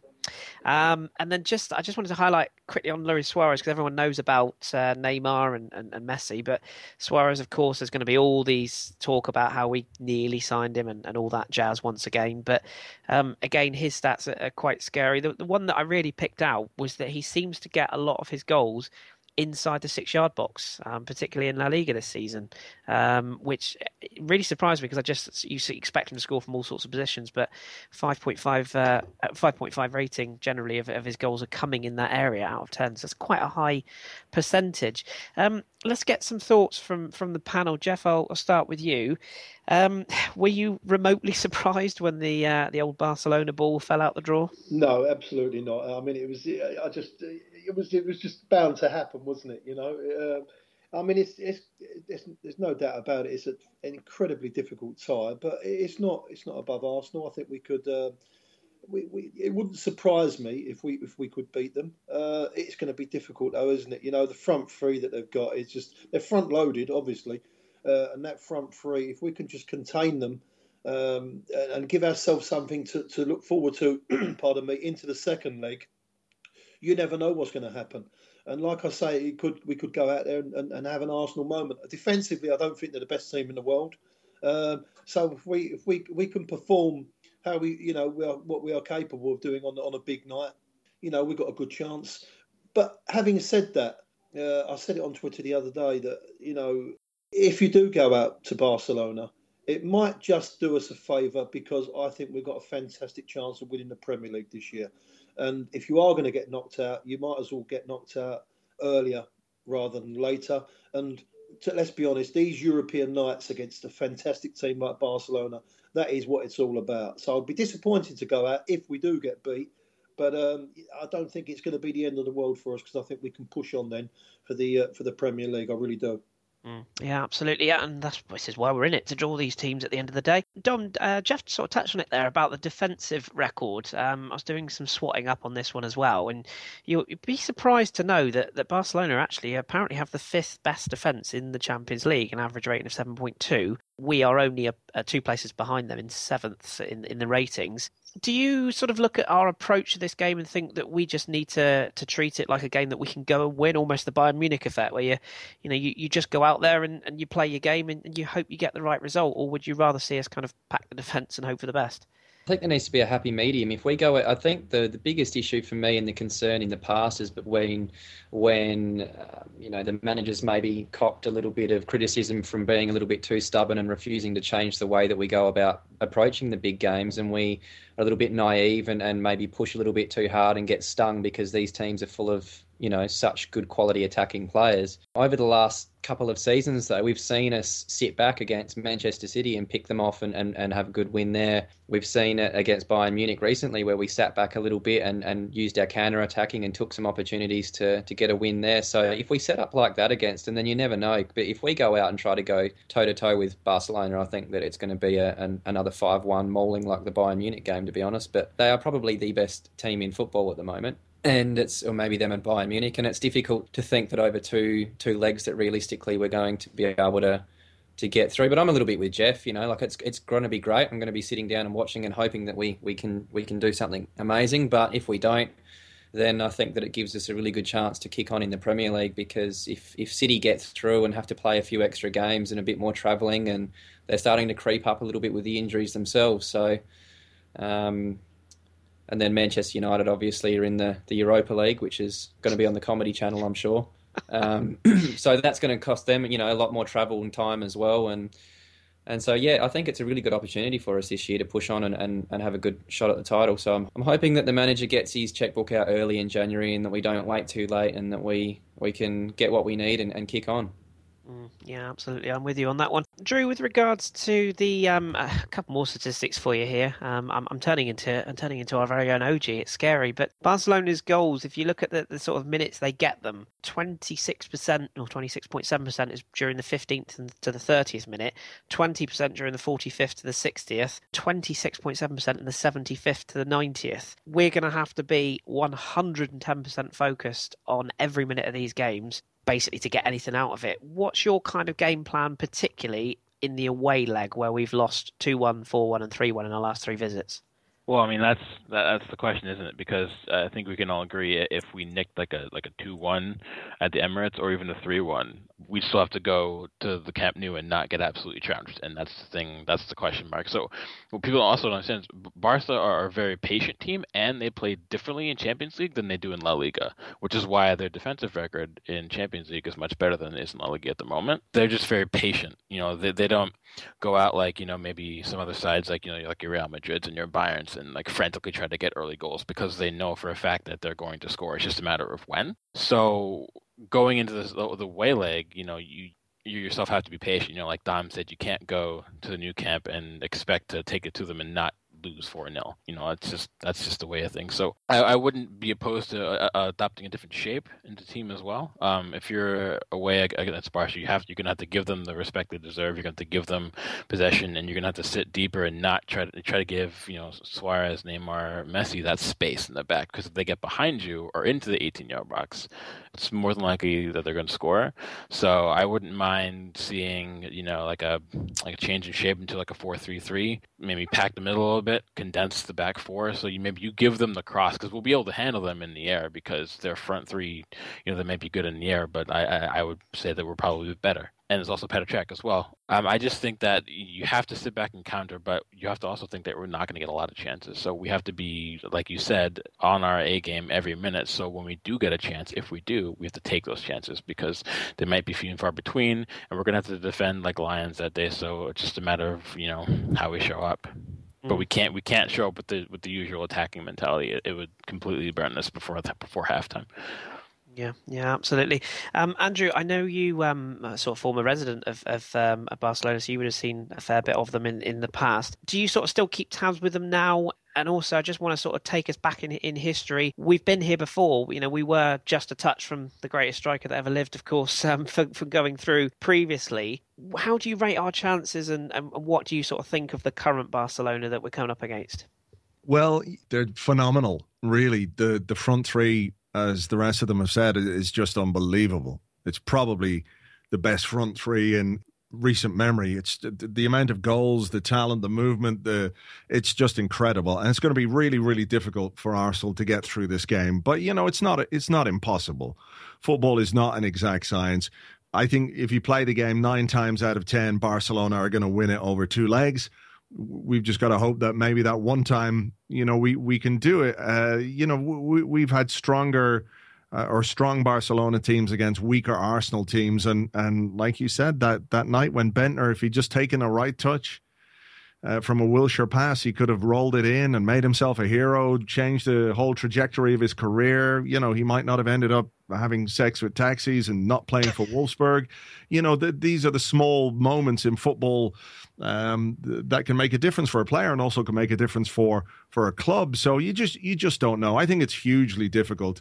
Um, and then just, I just wanted to highlight quickly on Luis Suarez, because everyone knows about uh, Neymar and, and, and Messi, but Suarez, of course, there's going to be all these talk about how we nearly signed him and, and all that jazz once again. But um, again, his stats are, are quite scary. The, the one that I really picked out was that he seems to get a lot of his goals inside the six-yard box, um, particularly in La Liga this season, um, which really surprised me because I just you expect him to score from all sorts of positions, but five point five uh, five point five rating generally of, of his goals are coming in that area out of ten, so it's quite a high percentage. Um, let's get some thoughts from, from the panel. Jeff, I'll, I'll start with you. Um, were you remotely surprised when the uh, the old Barcelona ball fell out the draw? No, absolutely not. I mean, it was. I just. It was. It was just bound to happen, wasn't it? You know. Uh, I mean, it's, it's. It's. There's no doubt about it. It's an incredibly difficult tie, but it's not. It's not above Arsenal. I think we could. Uh, we, we. It wouldn't surprise me if we if we could beat them. Uh, it's going to be difficult, though, isn't it? You know, the front three that they've got is just. They're front loaded, obviously, uh, and that front three. If we can just contain them. Um, and give ourselves something to, to look forward to, pardon me, into the second leg. You never know what's going to happen. And like I say, it could we could go out there and, and, and have an Arsenal moment. Defensively, I don't think they're the best team in the world. Um, so if we if we we can perform how we you know we are, what we are capable of doing on on a big night, you know we've got a good chance. But having said that, uh, I said it on Twitter the other day that you know if you do go out to Barcelona. It might just do us a favour because I think we've got a fantastic chance of winning the Premier League this year. And if you are going to get knocked out, you might as well get knocked out earlier rather than later. And to, let's be honest, these European nights against a fantastic team like Barcelona, that is what it's all about. So I'd be disappointed to go out if we do get beat. But um, I don't think it's going to be the end of the world for us because I think we can push on then for the uh, for the Premier League. I really do. Mm, yeah, absolutely. Yeah, and that's this is why we're in it, to draw these teams at the end of the day. Dom, uh, Jeff sort of touched on it there about the defensive record. Um, I was doing some swatting up on this one as well, and you'll, you'd be surprised to know that, that Barcelona actually apparently have the fifth best defence in the Champions League, an average rating of seven point two. We are only a, a two places behind them in seventh in, in the ratings. Do you sort of look at our approach to this game and think that we just need to to treat it like a game that we can go and win, almost the Bayern Munich effect, where you you know you, you just go out there and, and you play your game and, and you hope you get the right result, or would you rather see us kind of pack the defence and hope for the best? I think there needs to be a happy medium. If we go, I think the, the biggest issue for me and the concern in the past is between when uh, you know the managers maybe copped a little bit of criticism from being a little bit too stubborn and refusing to change the way that we go about approaching the big games, and we are a little bit naive and, and maybe push a little bit too hard and get stung because these teams are full of you know such good quality attacking players. Over the last couple of seasons, though, we've seen us sit back against Manchester City and pick them off and, and, and have a good win there. We've seen it against Bayern Munich recently where we sat back a little bit and, and used our counter-attacking and took some opportunities to, to get a win there. So if we set up like that against them, then you never know. But if we go out and try to go toe-to-toe with Barcelona, I think that it's going to be a, an, another five one mauling like the Bayern Munich game, to be honest. But they are probably the best team in football at the moment. And it's, or maybe them and Bayern Munich, and it's difficult to think that over two two legs that realistically we're going to be able to to get through. But I'm a little bit with Jeff, you know, like it's it's going to be great. I'm going to be sitting down and watching and hoping that we we can we can do something amazing. But if we don't, then I think that it gives us a really good chance to kick on in the Premier League, because if if City gets through and have to play a few extra games and a bit more travelling, and they're starting to creep up a little bit with the injuries themselves, so. Um, And then Manchester United, obviously, are in the, the Europa League, which is going to be on the Comedy Channel, I'm sure. Um, so that's going to cost them, you know, a lot more travel and time as well. And and so, yeah, I think it's a really good opportunity for us this year to push on and, and, and have a good shot at the title. So I'm, I'm hoping that the manager gets his checkbook out early in January and that we don't wait too late and that we, we can get what we need and, and kick on. Mm, yeah, absolutely. I'm with you on that one. Drew, with regards to the um, a couple more statistics for you here. Um, I'm, I'm turning into I'm turning into our very own O G. It's scary, but Barcelona's goals, if you look at the, the sort of minutes they get them, twenty-six percent or twenty-six point seven percent is during the fifteenth to the thirtieth minute, twenty percent during the forty-fifth to the sixtieth, twenty-six point seven percent in the seventy-fifth to the ninetieth. We're going to have to be one hundred ten percent focused on every minute of these games, basically to get anything out of it. What's your kind of game plan, particularly in the away leg where we've lost two one, four one and three one in our last three visits? Well, I mean that's that, that's the question, isn't it? Because uh, I think we can all agree if we nicked like a like a two one at the Emirates or even a three one, we'd still have to go to the Camp Nou and not get absolutely trounced, and that's the thing. That's the question mark. So, what people also don't understand is Barca are a very patient team, and they play differently in Champions League than they do in La Liga, which is why their defensive record in Champions League is much better than it is in La Liga at the moment. They're just very patient. You know, they they don't go out like you know maybe some other sides like you know like your Real Madrids and your Bayerns and like frantically try to get early goals because they know for a fact that they're going to score. It's just a matter of when. So going into this, the, the away leg, you know, you you yourself have to be patient. You know, like Dom said, you can't go to the new camp and expect to take it to them and not lose four nil. You know, it's just that's just the way of things. So I, I wouldn't be opposed to uh, adopting a different shape in the team as well. Um, if you're away against Barca, you have you're gonna have to give them the respect they deserve. You're gonna have to give them possession, and you're gonna have to sit deeper and not try to try to give you know Suarez, Neymar, Messi that space in the back, because if they get behind you or into the eighteen-yard box, it's more than likely that they're going to score. So I wouldn't mind seeing, you know, like a like a change in shape into like a four three three, maybe pack the middle a little bit, condense the back four. So you maybe you give them the cross, because we'll be able to handle them in the air because their front three, you know, they may be good in the air, but I I, I would say that we're probably better. And it's also Petr Cech as well. Um, I just think that you have to sit back and counter, but you have to also think that we're not going to get a lot of chances. So we have to be, like you said, on our A game every minute. So when we do get a chance, if we do, we have to take those chances because they might be few and far between, and we're going to have to defend like lions that day. So it's just a matter of you know how we show up. Mm. But we can't we can't show up with the with the usual attacking mentality. It, it would completely burn us before before halftime. Yeah, yeah, absolutely. Um, Andrew, I know you um, are sort of former resident of, of um, Barcelona, so you would have seen a fair bit of them in, in the past. Do you sort of still keep tabs with them now? And also, I just want to sort of take us back in in history. We've been here before. You know, we were just a touch from the greatest striker that ever lived, of course, um, for, for going through previously. How do you rate our chances, and, and what do you sort of think of the current Barcelona that we're coming up against? Well, they're phenomenal, really. The the front three, as the rest of them have said, is just unbelievable. It's probably the best front three in recent memory. It's the, the amount of goals, the talent, the movement, the it's just incredible. And it's going to be really, really difficult for Arsenal to get through this game. But, you know, it's not it's not impossible. Football is not an exact science. I think if you play the game nine times out of ten, Barcelona are going to win it over two legs. We've just got to hope that maybe that one time, you know, we, we can do it. Uh, you know, we, we've had stronger uh, or strong Barcelona teams against weaker Arsenal teams. And, and like you said, that, that night when Bentner, if he'd just taken a right touch uh, from a Wilshere pass, he could have rolled it in and made himself a hero, changed the whole trajectory of his career. You know, he might not have ended up having sex with taxis and not playing for Wolfsburg. You know, the, these are the small moments in football um, that can make a difference for a player and also can make a difference for, for a club. So you just you just don't know. I think it's hugely difficult.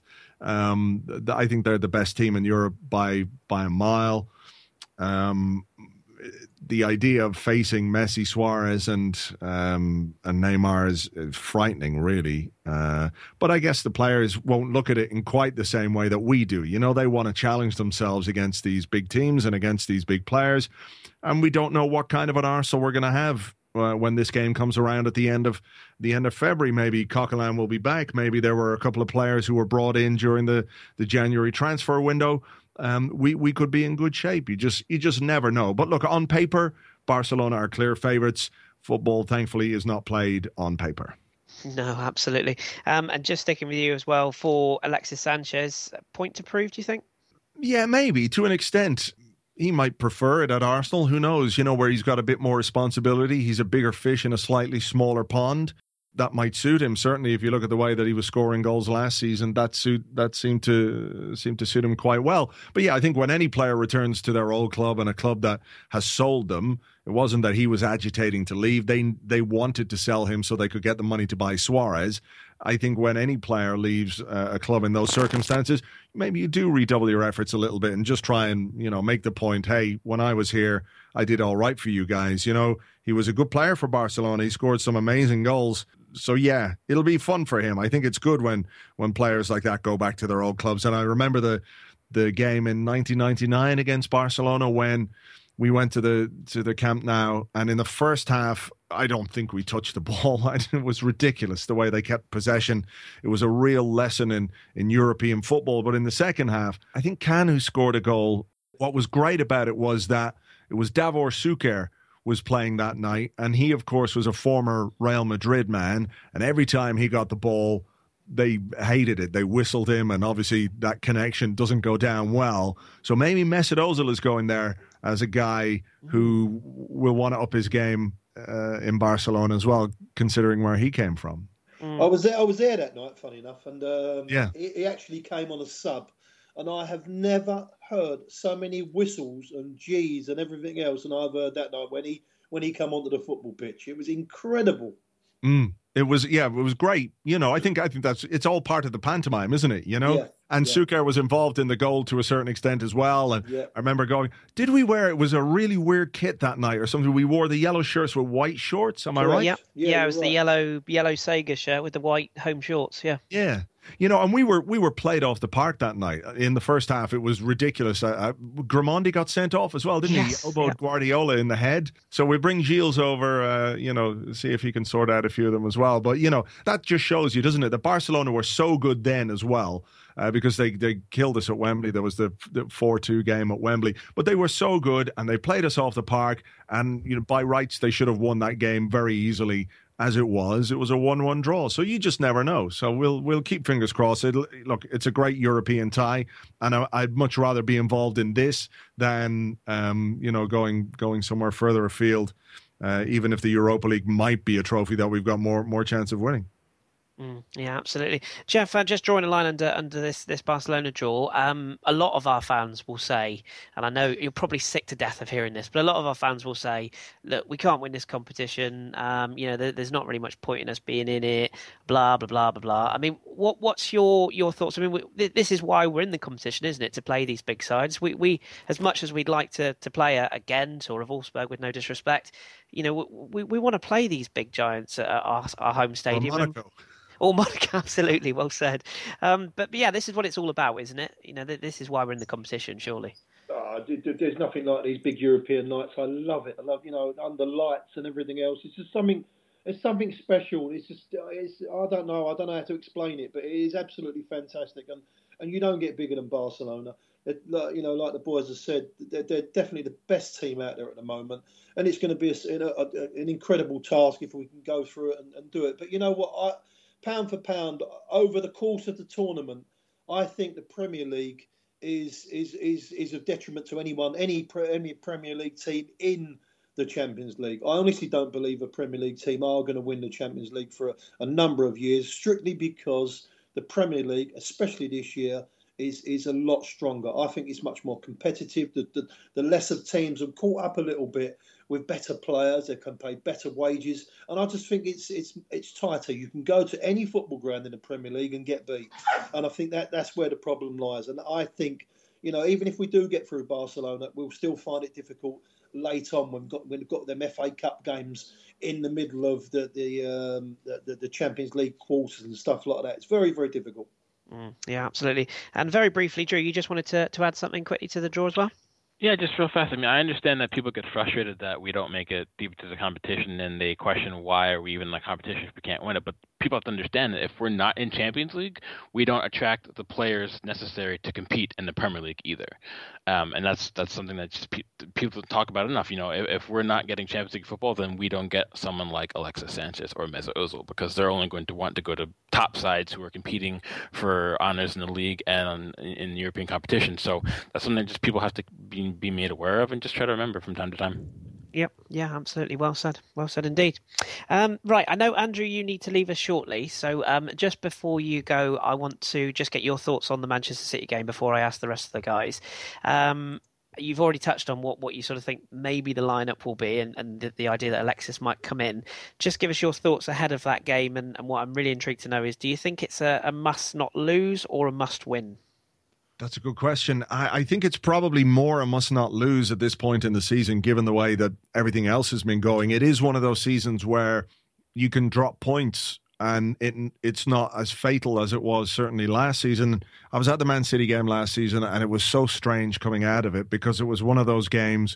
Um, I think they're the best team in Europe by by a mile. Um, the idea of facing Messi, Suarez, and um, and Neymar is, is frightening, really. Uh, but I guess the players won't look at it in quite the same way that we do. You know, they want to challenge themselves against these big teams and against these big players. And we don't know what kind of an Arsenal we're going to have uh, when this game comes around at the end of the end of February. Maybe Coquelin will be back. Maybe there were a couple of players who were brought in during the, the January transfer window. Um, we we could be in good shape. You just you just never know. But look, on paper, Barcelona are clear favourites. Football, thankfully, is not played on paper. No, absolutely. Um, and just sticking with you as well, for Alexis Sanchez, point to prove, do you think? Yeah, maybe to an extent. He might prefer it at Arsenal. Who knows? You know, where he's got a bit more responsibility. He's a bigger fish in a slightly smaller pond. That might suit him. Certainly, if you look at the way that he was scoring goals last season, that suit that seemed to seemed to suit him quite well. But yeah, I think when any player returns to their old club and a club that has sold them, it wasn't that he was agitating to leave. They they wanted to sell him so they could get the money to buy Suarez. I think when any player leaves uh, a club in those circumstances, maybe you do redouble your efforts a little bit and just try and, you know, make the point, hey, when I was here, I did all right for you guys. You know, he was a good player for Barcelona. He scored some amazing goals. So, yeah, it'll be fun for him. I think it's good when when players like that go back to their old clubs. And I remember the the game in nineteen ninety-nine against Barcelona when we went to the to the Camp Nou, and in the first half, I don't think we touched the ball. It was ridiculous the way they kept possession. It was a real lesson in, in European football. But in the second half, I think Kanu scored a goal. What was great about it was that it was Davor Suker was playing that night, and he, of course, was a former Real Madrid man, and every time he got the ball, they hated it. They whistled him, and obviously that connection doesn't go down well. So maybe Mesut Ozil is going there as a guy who will want to up his game uh, in Barcelona as well, considering where he came from. Mm. I was there. I was there that night, funny enough, and um, yeah. he, he actually came on a sub, and I have never heard so many whistles and G's and everything else, and I've heard that night when he when he came onto the football pitch. It was incredible. Mm. It was, yeah, it was great. You know, I think I think that's it's all part of the pantomime, isn't it? You know, yeah, and yeah. Suker was involved in the goal to a certain extent as well. And yeah. I remember going, did we wear it was a really weird kit that night or something? We wore the yellow shirts with white shorts. Am I right? Yeah, yeah, yeah it was right. the yellow yellow Sega shirt with the white home shorts. Yeah, yeah. You know, and we were we were played off the park that night. In the first half, it was ridiculous. Uh, uh, Gramondi got sent off as well, didn't yes, he? Elbowed yeah. Guardiola in the head. So we bring Gilles over, uh, you know, see if he can sort out a few of them as well. But, you know, that just shows you, doesn't it, that Barcelona were so good then as well. Uh, because they, they killed us at Wembley. There was the, the four two game at Wembley. But they were so good, and they played us off the park. And, you know, by rights, they should have won that game very easily. As it was, it was a one one draw. So you just never know. So we'll we'll keep fingers crossed. It'll, look, it's a great European tie, and I, I'd much rather be involved in this than um, you know going going somewhere further afield. Uh, even if the Europa League might be a trophy that we've got more more chance of winning. Mm, yeah, absolutely. Jeff, uh, just drawing a line under under this, this Barcelona draw, um, a lot of our fans will say, and I know you're probably sick to death of hearing this, but a lot of our fans will say, look, we can't win this competition. Um, you know, there, there's not really much point in us being in it, blah, blah, blah, blah, blah. I mean, what what's your, your thoughts? I mean, we, this is why we're in the competition, isn't it, to play these big sides? We, we as much as we'd like to, to play a, a Ghent or a Wolfsburg, with no disrespect, you know, we, we want to play these big giants at our, our home stadium. Or Monaco. Or Monaco, absolutely, well said. Um, but, but yeah, this is what it's all about, isn't it? You know, th- this is why we're in the competition, surely. Oh, there's nothing like these big European nights. I love it. I love, you know, under lights and everything else. It's just something. It's something special. It's just. It's. I don't know. I don't know how to explain it, but it is absolutely fantastic. And and you don't get bigger than Barcelona. It, you know, like the boys have said, they're, they're definitely the best team out there at the moment. And it's going to be a, a, a, an incredible task if we can go through it and, and do it. But you know what? I. Pound for pound, over the course of the tournament, I think the Premier League is is is is of detriment to anyone, any any Premier League team in the Champions League. I honestly don't believe a Premier League team are going to win the Champions League for a, a number of years, strictly because the Premier League, especially this year, is is a lot stronger. I think it's much more competitive. The the, the lesser teams have caught up a little bit with better players. They can pay better wages, and I just think it's it's it's tighter. You can go to any football ground in the Premier League and get beat, and I think that that's where the problem lies. And I think, you know, even if we do get through Barcelona, we'll still find it difficult late on when we've got when we've got them F A Cup games in the middle of the the, um, the the Champions League quarters and stuff like that. It's very very difficult. Mm, yeah, absolutely. And very briefly, Drew, you just wanted to to add something quickly to the draw as well? Yeah, just real fast. I mean, I understand that people get frustrated that we don't make it deep into the competition, and they question why are we even in the competition if we can't win it. But people have to understand that if we're not in Champions League, we don't attract the players necessary to compete in the Premier League either. Um, and that's that's something that just pe- people don't talk about enough. You know, if, if we're not getting Champions League football, then we don't get someone like Alexis Sanchez or Mesut Ozil, because they're only going to want to go to top sides who are competing for honors in the league and in European competition. So that's something that just people have to be be made aware of and just try to remember from time to time. Yep. Yeah, absolutely. Well said. Well said indeed. Um, right. I know, Andrew, you need to leave us shortly. So um, just before you go, I want to just get your thoughts on the Manchester City game before I ask the rest of the guys. Um, you've already touched on what, what you sort of think maybe the lineup will be, and, and the, the idea that Alexis might come in. Just give us your thoughts ahead of that game. And, and what I'm really intrigued to know is, do you think it's a, a must not lose or a must win? That's a good question. I, I think it's probably more a must not lose at this point in the season, given the way that everything else has been going. It is one of those seasons where you can drop points and it it's not as fatal as it was certainly last season. I was at the Man City game last season and it was so strange coming out of it, because it was one of those games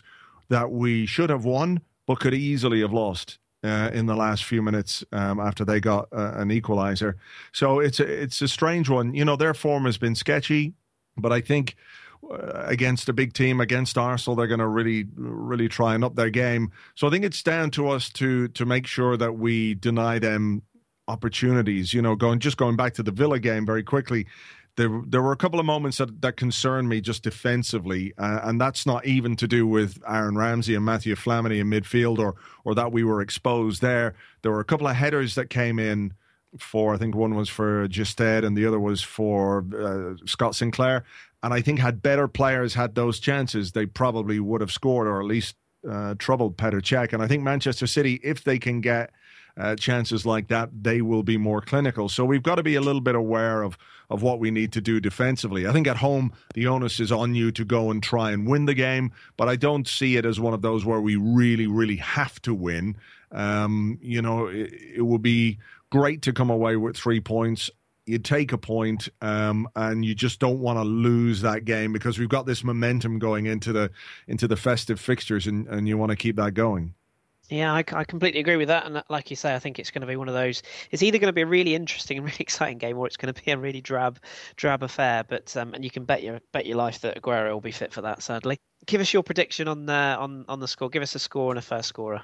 that we should have won, but could easily have lost uh, in the last few minutes um, after they got uh, an equaliser. So it's a, it's a strange one. You know, their form has been sketchy, but I think uh, against a big team, against Arsenal, they're going to really, really try and up their game. So I think it's down to us to to make sure that we deny them opportunities. You know, going just going back to the Villa game very quickly. There, there were a couple of moments that, that concerned me just defensively, uh, and that's not even to do with Aaron Ramsey and Matthew Flamini in midfield or or that we were exposed there. There were a couple of headers that came in for, I think one was for Gestede and the other was for uh, Scott Sinclair. And I think had better players had those chances, they probably would have scored or at least uh, troubled Petr Cech. And I think Manchester City, if they can get Uh, chances like that, they will be more clinical. So we've got to be a little bit aware of of what we need to do defensively. I think at home, the onus is on you to go and try and win the game, but I don't see it as one of those where we really, really have to win. Um, you know, it, it would be great to come away with three points. You take a point, um, and you just don't want to lose that game because we've got this momentum going into the into the festive fixtures, and, and you want to keep that going. Yeah, I, I completely agree with that. And like you say, I think it's going to be one of those. It's either going to be a really interesting and really exciting game, or it's going to be a really drab, drab affair. But um, and you can bet your bet your life that Aguero will be fit for that. Sadly, give us your prediction on the on on the score. Give us a score and a first scorer.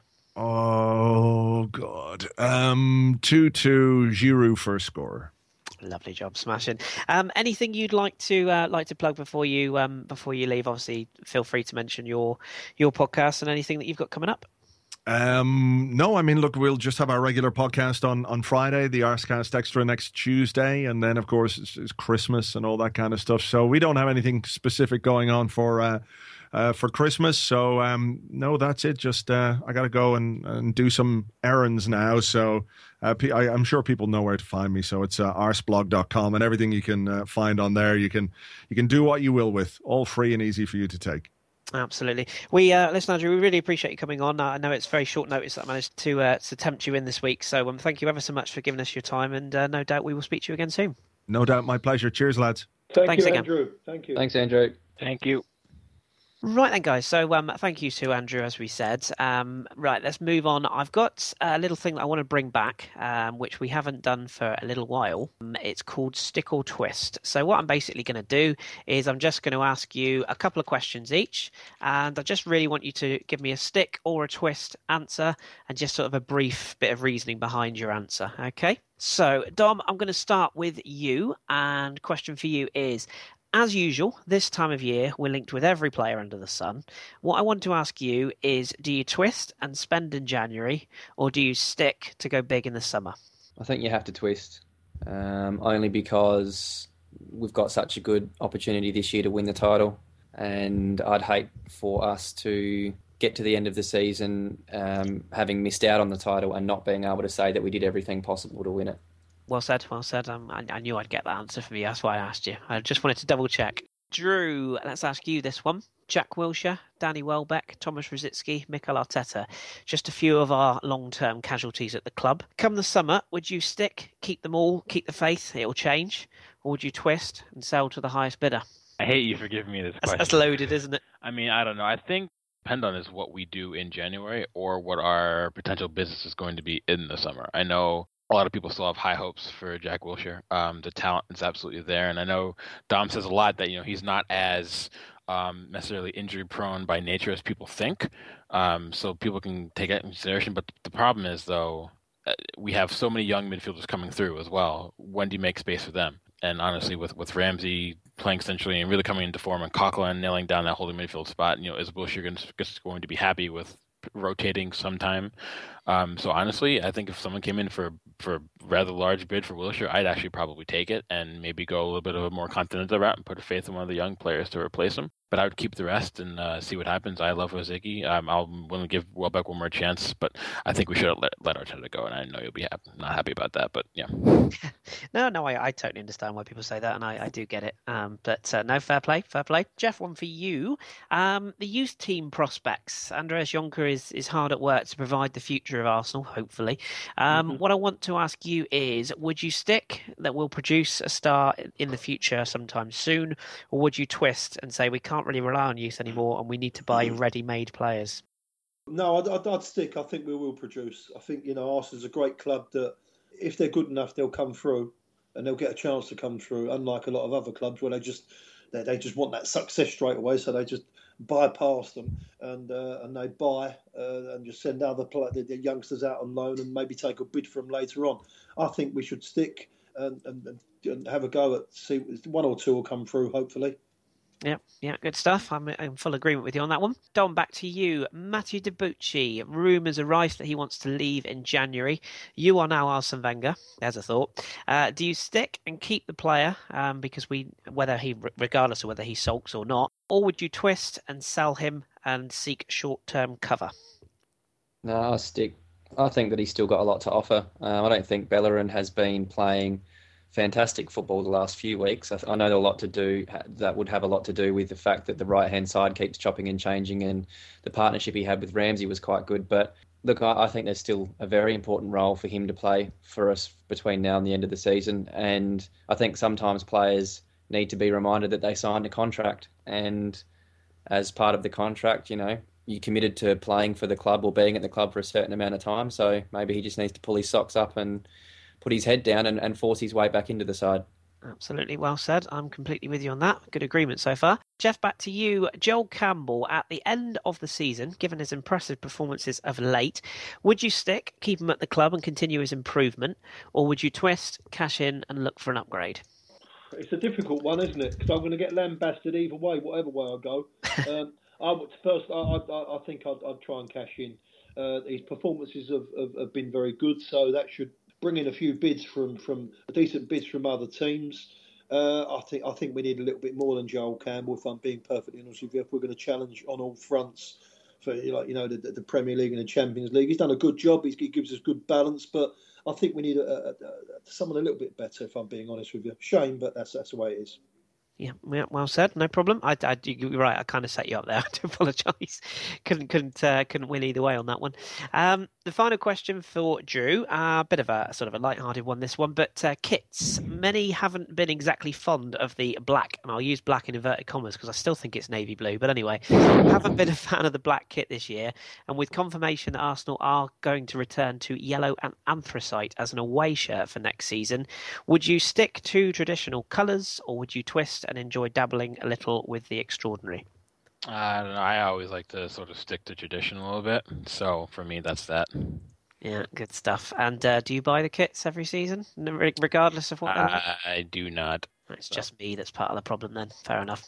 Oh God, um, two two Giroud first scorer. Lovely job, smashing. Um, anything you'd like to uh, like to plug before you um, before you leave? Obviously, feel free to mention your your podcast and anything that you've got coming up. Um, no, I mean, look, we'll just have our regular podcast on, on Friday, the Arscast Extra next Tuesday, and then, of course, it's, it's Christmas and all that kind of stuff. So we don't have anything specific going on for uh, uh, for Christmas. So, um, no, that's it. Just uh, I got to go and, and do some errands now. So uh, I, I'm sure people know where to find me. So it's uh, arsblog dot com, and everything you can uh, find on there. You can you can do what you will with, all free and easy for you to take. Absolutely. We uh, listen, Andrew. We really appreciate you coming on. I know it's very short notice that I managed to uh, to tempt you in this week. So um, thank you ever so much for giving us your time, and uh, no doubt we will speak to you again soon. No doubt, my pleasure. Cheers, lads. Thank Thanks you, again. Andrew. Thank you. Thanks, Andrew. Thank you. Right then, guys. So um, thank you to Andrew, as we said. Um, right, let's move on. I've got a little thing that I want to bring back, um, which we haven't done for a little while. Um, it's called Stick or Twist. So what I'm basically going to do is I'm just going to ask you a couple of questions each, and I just really want you to give me a stick or a twist answer, and just sort of a brief bit of reasoning behind your answer. Okay? So, Dom, I'm going to start with you, and question for you is, as usual, this time of year, we're linked with every player under the sun. What I want to ask you is, do you twist and spend in January, or do you stick to go big in the summer? I think you have to twist, um, only because we've got such a good opportunity this year to win the title, and I'd hate for us to get to the end of the season um, having missed out on the title and not being able to say that we did everything possible to win it. Well said, well said. Um, I, I knew I'd get that answer from you. That's why I asked you. I just wanted to double check. Drew, let's ask you this one. Jack Wilshere, Danny Welbeck, Thomas Rosicky, Mikel Arteta. Just a few of our long-term casualties at the club. Come the summer, would you stick, keep them all, keep the faith, it'll change? Or would you twist and sell to the highest bidder? I hate you for giving me this question. That's, that's loaded, isn't it? I mean, I don't know. I think depend on is what we do in January or what our potential business is going to be in the summer. I know a lot of people still have high hopes for Jack Wilshere. Um, the talent is absolutely there, and I know Dom says a lot that you know he's not as um, necessarily injury prone by nature as people think. Um, so people can take that into consideration. But the problem is though, we have so many young midfielders coming through as well. When do you make space for them? And honestly, with with Ramsey playing centrally and really coming into form, and Coquelin nailing down that holding midfield spot, you know, is Wilshere just going to be happy with rotating sometime? Um, so honestly, I think if someone came in for for a rather large bid for Wilshere, I'd actually probably take it and maybe go a little bit of a more continental route and put a faith in one of the young players to replace him. But I would keep the rest and uh, see what happens. I love Rosicky. Um, I'll willing to give Welbeck one more chance, but I think we should have let, let Arteta go, and I know you'll be happy, not happy about that, but yeah. no, no, I, I totally understand why people say that, and I, I do get it. Um, but uh, no, fair play, fair play. Jeff, one for you. Um, the youth team prospects. Andreas Jonker is, is hard at work to provide the future of Arsenal, hopefully. Um, mm-hmm. What I want to ask you is, would you stick that we'll produce a star in the future sometime soon, or would you twist and say we can't can't really rely on youth anymore, and we need to buy ready-made players. No, I'd, I'd, I'd stick. I think we will produce. I think, you know, Arsenal's a great club that if they're good enough, they'll come through and they'll get a chance to come through, unlike a lot of other clubs where they just they, they just want that success straight away, so they just bypass them and uh, and they buy uh, and just send other play, the, the youngsters out on loan and maybe take a bid from them later on. I think we should stick and, and, and have a go at see one or two will come through, hopefully. Yeah, yeah, good stuff. I'm in full agreement with you on that one. Don, back to you. Matthew Debucci, rumours are rife that he wants to leave in January. You are now Arsene Wenger, there's a thought. Uh, do you stick and keep the player, um, because we, whether he, regardless of whether he sulks or not, or would you twist and sell him and seek short-term cover? No, I'll stick. I think that he's still got a lot to offer. Um, I don't think Bellerin has been playing fantastic football the last few weeks. I, I know a lot to do. That would have a lot to do with the fact that the right-hand side keeps chopping and changing, and the partnership he had with Ramsey was quite good. But look, I, I think there's still a very important role for him to play for us between now and the end of the season. And I think sometimes players need to be reminded that they signed a contract, and as part of the contract, you know, you committed to playing for the club or being at the club for a certain amount of time. So maybe he just needs to pull his socks up and put his head down and, and force his way back into the side. Absolutely, well said. I'm completely with you on that. Good agreement so far. Jeff, back to you. Joel Campbell, at the end of the season, given his impressive performances of late, would you stick, keep him at the club and continue his improvement, or would you twist, cash in and look for an upgrade? It's a difficult one, isn't it? Because I'm going to get lambasted either way, whatever way I go. um, I would, first, I, I, I think I'd, I'd try and cash in. Uh, his performances have, have, have been very good, so that should bring in a few bids from, from decent bids from other teams. Uh, I think I think we need a little bit more than Joel Campbell, if I'm being perfectly honest with you. If we're going to challenge on all fronts for, like, you know, the, the Premier League and the Champions League, he's done a good job. He's, he gives us good balance, but I think we need a, a, a, someone a little bit better, if I'm being honest with you. Shame, but that's that's the way it is. Yeah, well said. No problem. I, I, you're right. I kind of set you up there. I do apologise. Couldn't, couldn't, uh, couldn't win either way on that one. Um, the final question for Drew, a uh, bit of a sort of a light-hearted one, this one, but uh, kits. Many haven't been exactly fond of the black, and I'll use black in inverted commas because I still think it's navy blue. But anyway, haven't been a fan of the black kit this year, and with confirmation that Arsenal are going to return to yellow and anthracite as an away shirt for next season, would you stick to traditional colours, or would you twist and enjoy dabbling a little with the extraordinary? I don't know. I always like to sort of stick to tradition a little bit. So for me, that's that. Yeah, good stuff. And uh, do you buy the kits every season, regardless of what? I, I do not. It's so. Just me that's part of the problem then. Fair enough.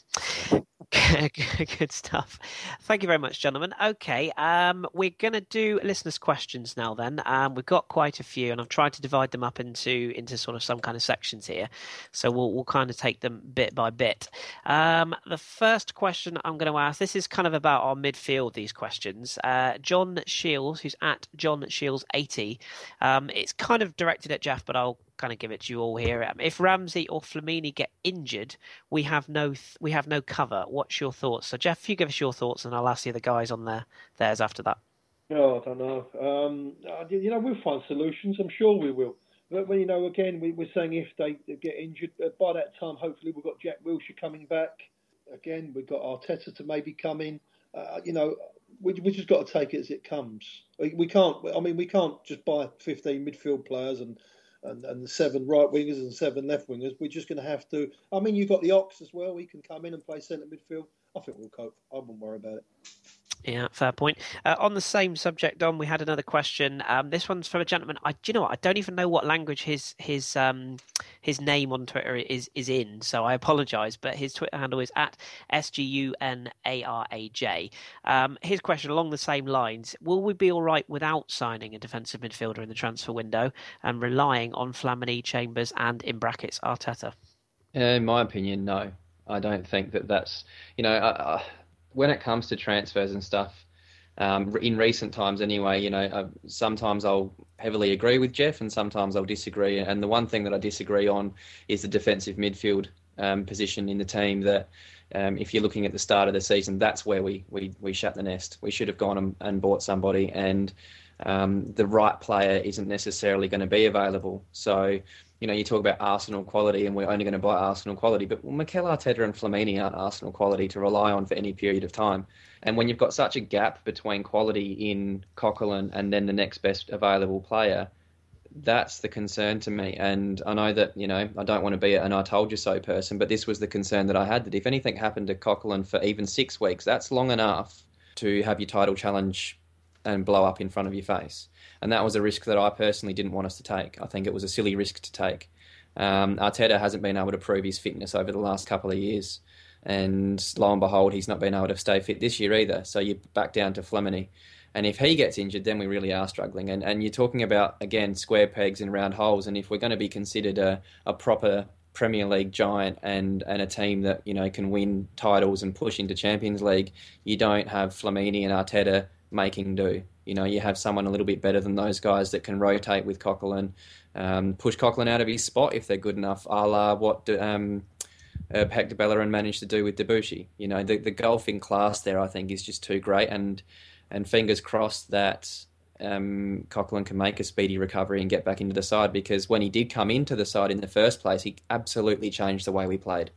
Good stuff. Thank you very much, gentlemen. Okay, um, we're going to do listeners' questions now then. Um, we've got quite a few, and I've tried to divide them up into into sort of some kind of sections here. So we'll we'll kind of take them bit by bit. Um, the first question I'm going to ask, this is kind of about our midfield, these questions. Uh, John Shields, who's at John Shields eighty. Um, it's kind of directed at Jeff, but I'll kind of give it to you all here. Um, if Ramsey or Flamini get injured, we have no th- we have no cover. What's your thoughts? So Jeff, you give us your thoughts, and I'll ask you the guys on their theirs after that. Oh, I don't know. Um, you know, we'll find solutions. I'm sure we will. But when, you know, again, we, we're saying if they get injured, by that time, hopefully we've got Jack Wilshere coming back. Again, we've got Arteta to maybe come in. Uh, you know, we we just got to take it as it comes. We, we can't. I mean, we can't just buy fifteen midfield players and. And, and seven right wingers and seven left wingers. We're just going to have to. I mean, you've got the Ox as well. He can come in and play centre midfield. I think we'll cope. I wouldn't worry about it. Yeah, fair point. Uh, on the same subject, Don, we had another question. Um, this one's from a gentleman. I, do you know what? I don't even know what language his his um his name on Twitter is is in. So I apologise, but his Twitter handle is at S G U N A R A J. Um, his question along the same lines: will we be all right without signing a defensive midfielder in the transfer window and relying on Flamini, Chambers, and in brackets Arteta? In my opinion, no. I don't think that that's you know. Uh, When it comes to transfers and stuff, um, in recent times anyway, you know, uh, sometimes I'll heavily agree with Jeff and sometimes I'll disagree. And the one thing that I disagree on is the defensive midfield um, position in the team that um, if you're looking at the start of the season, that's where we, we, we shut the nest. We should have gone and, and bought somebody, and um, the right player isn't necessarily going to be available. So you know, you talk about Arsenal quality and we're only going to buy Arsenal quality, but well, Mikel Arteta and Flamini aren't Arsenal quality to rely on for any period of time. And when you've got such a gap between quality in Coquelin and then the next best available player, that's the concern to me. And I know that, you know, I don't want to be an I told you so person, but this was the concern that I had, that if anything happened to Coquelin for even six weeks, that's long enough to have your title challenge and blow up in front of your face. And that was a risk that I personally didn't want us to take. I think it was a silly risk to take. Um, Arteta hasn't been able to prove his fitness over the last couple of years. And lo and behold, he's not been able to stay fit this year either. So you're back down to Flemini. And if he gets injured, then we really are struggling. And and you're talking about, again, square pegs in round holes. And if we're going to be considered a, a proper Premier League giant and, and a team that, you know, can win titles and push into Champions League, you don't have Flamini and Arteta making do. You know, you have someone a little bit better than those guys that can rotate with Coquelin, um, push Coquelin out of his spot if they're good enough, a la what um, uh, Hector Bellerin managed to do with Debuchy. You know, the, the golfing class there, I think, is just too great. And and fingers crossed that um, Coquelin can make a speedy recovery and get back into the side, because when he did come into the side in the first place, he absolutely changed the way we played.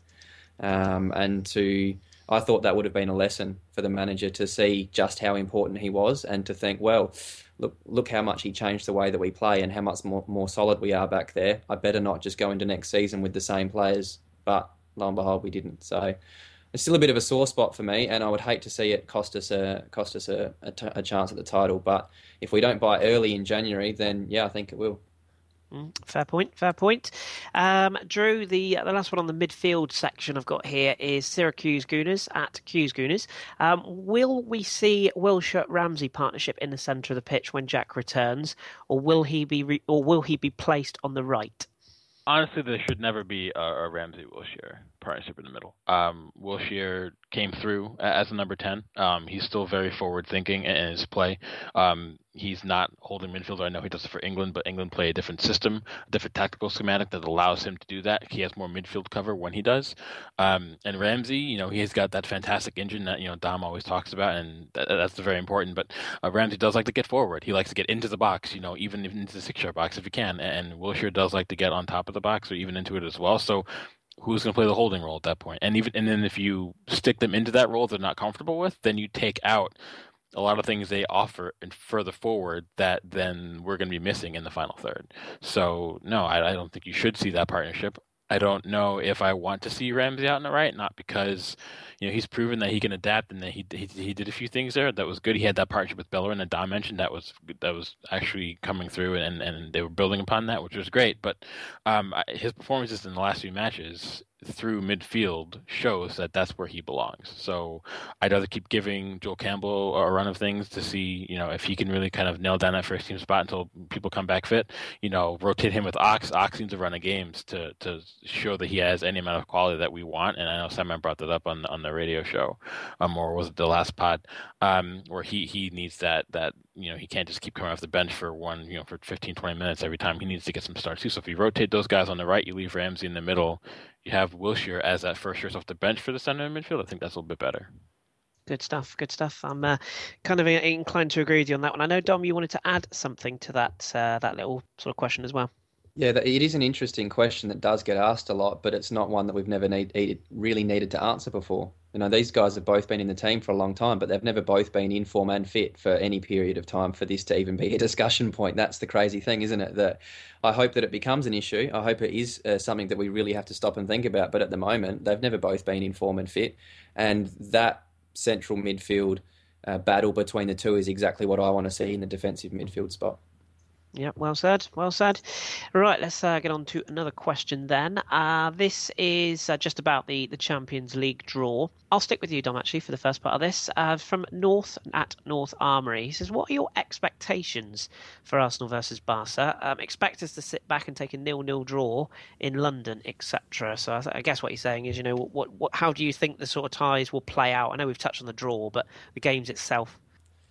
Um, and to... I thought that would have been a lesson for the manager to see just how important he was and to think, well, look look how much he changed the way that we play and how much more, more solid we are back there. I better not just go into next season with the same players. But lo and behold, we didn't. So it's still a bit of a sore spot for me, and I would hate to see it cost us a cost us a, a, t- a chance at the title. But if we don't buy early in January, then yeah, I think it will. Mm, fair point, fair point. Um, Drew, the the last one on the midfield section I've got here is Syracuse Gooners at Q's Gooners. Um, will we see Wilshere-Ramsey partnership in the centre of the pitch when Jack returns, or will he be re- or will he be placed on the right? Honestly, there should never be a, a Ramsey-Wilshere partnership in the middle. Um, Wilshere came through as a number ten. Um, he's still very forward-thinking in his play. Um, he's not holding midfielder. I know he does it for England, but England play a different system, a different tactical schematic that allows him to do that. He has more midfield cover when he does. Um, and Ramsey, you know, he has got that fantastic engine that, you know, Dom always talks about, and that, that's very important. But uh, Ramsey does like to get forward. He likes to get into the box, you know, even into the six-yard box if he can. And Wilshere does like to get on top of the box or even into it as well. So who's going to play the holding role at that point? And even and then if you stick them into that role they're not comfortable with, then you take out a lot of things they offer and further forward that then we're going to be missing in the final third. So no, I, I don't think you should see that partnership. I don't know if I want to see Ramsey out in the right, not because, you know, he's proven that he can adapt and that he he, he did a few things there that was good. He had that partnership with Bellerin that Don mentioned that was that was actually coming through, and, and they were building upon that, which was great. But um, his performances in the last few matches through midfield shows that that's where he belongs. So I'd rather keep giving Joel Campbell a run of things to see, you know, if he can really kind of nail down that first team spot until people come back fit. You know, rotate him with Ox. Ox needs to run a games to to show that he has any amount of quality that we want. And I know Simon brought that up on on the radio show, um, or was it the last pod, um, where he he needs that that you know he can't just keep coming off the bench for one you know for fifteen, twenty minutes every time. He needs to get some starts too. So if you rotate those guys on the right, you leave Ramsey in the middle. You have Wilshere as that first choice off the bench for the center and midfield. I think that's a little bit better. Good stuff, good stuff. I'm uh, kind of inclined to agree with you on that one. I know, Dom, you wanted to add something to that uh, that little sort of question as well. Yeah, it is an interesting question that does get asked a lot, but it's not one that we've never need, really needed to answer before. You know, these guys have both been in the team for a long time, but they've never both been in form and fit for any period of time for this to even be a discussion point. That's the crazy thing, isn't it? That I hope that it becomes an issue. I hope it is uh, something that we really have to stop and think about. But at the moment, they've never both been in form and fit. And that central midfield uh, battle between the two is exactly what I want to see in the defensive midfield spot. Yeah, well said, well said. Right, let's uh, get on to another question then. Uh, this is uh, just about the, the Champions League draw. I'll stick with you, Dom, actually, for the first part of this. Uh, from North at North Armoury. He says, what are your expectations for Arsenal versus Barca? Um, expect us to sit back and take a nil-nil draw in London, et cetera. So I, th- I guess what he's saying is, you know, what, what, how do you think the sort of ties will play out? I know we've touched on the draw, but the games itself.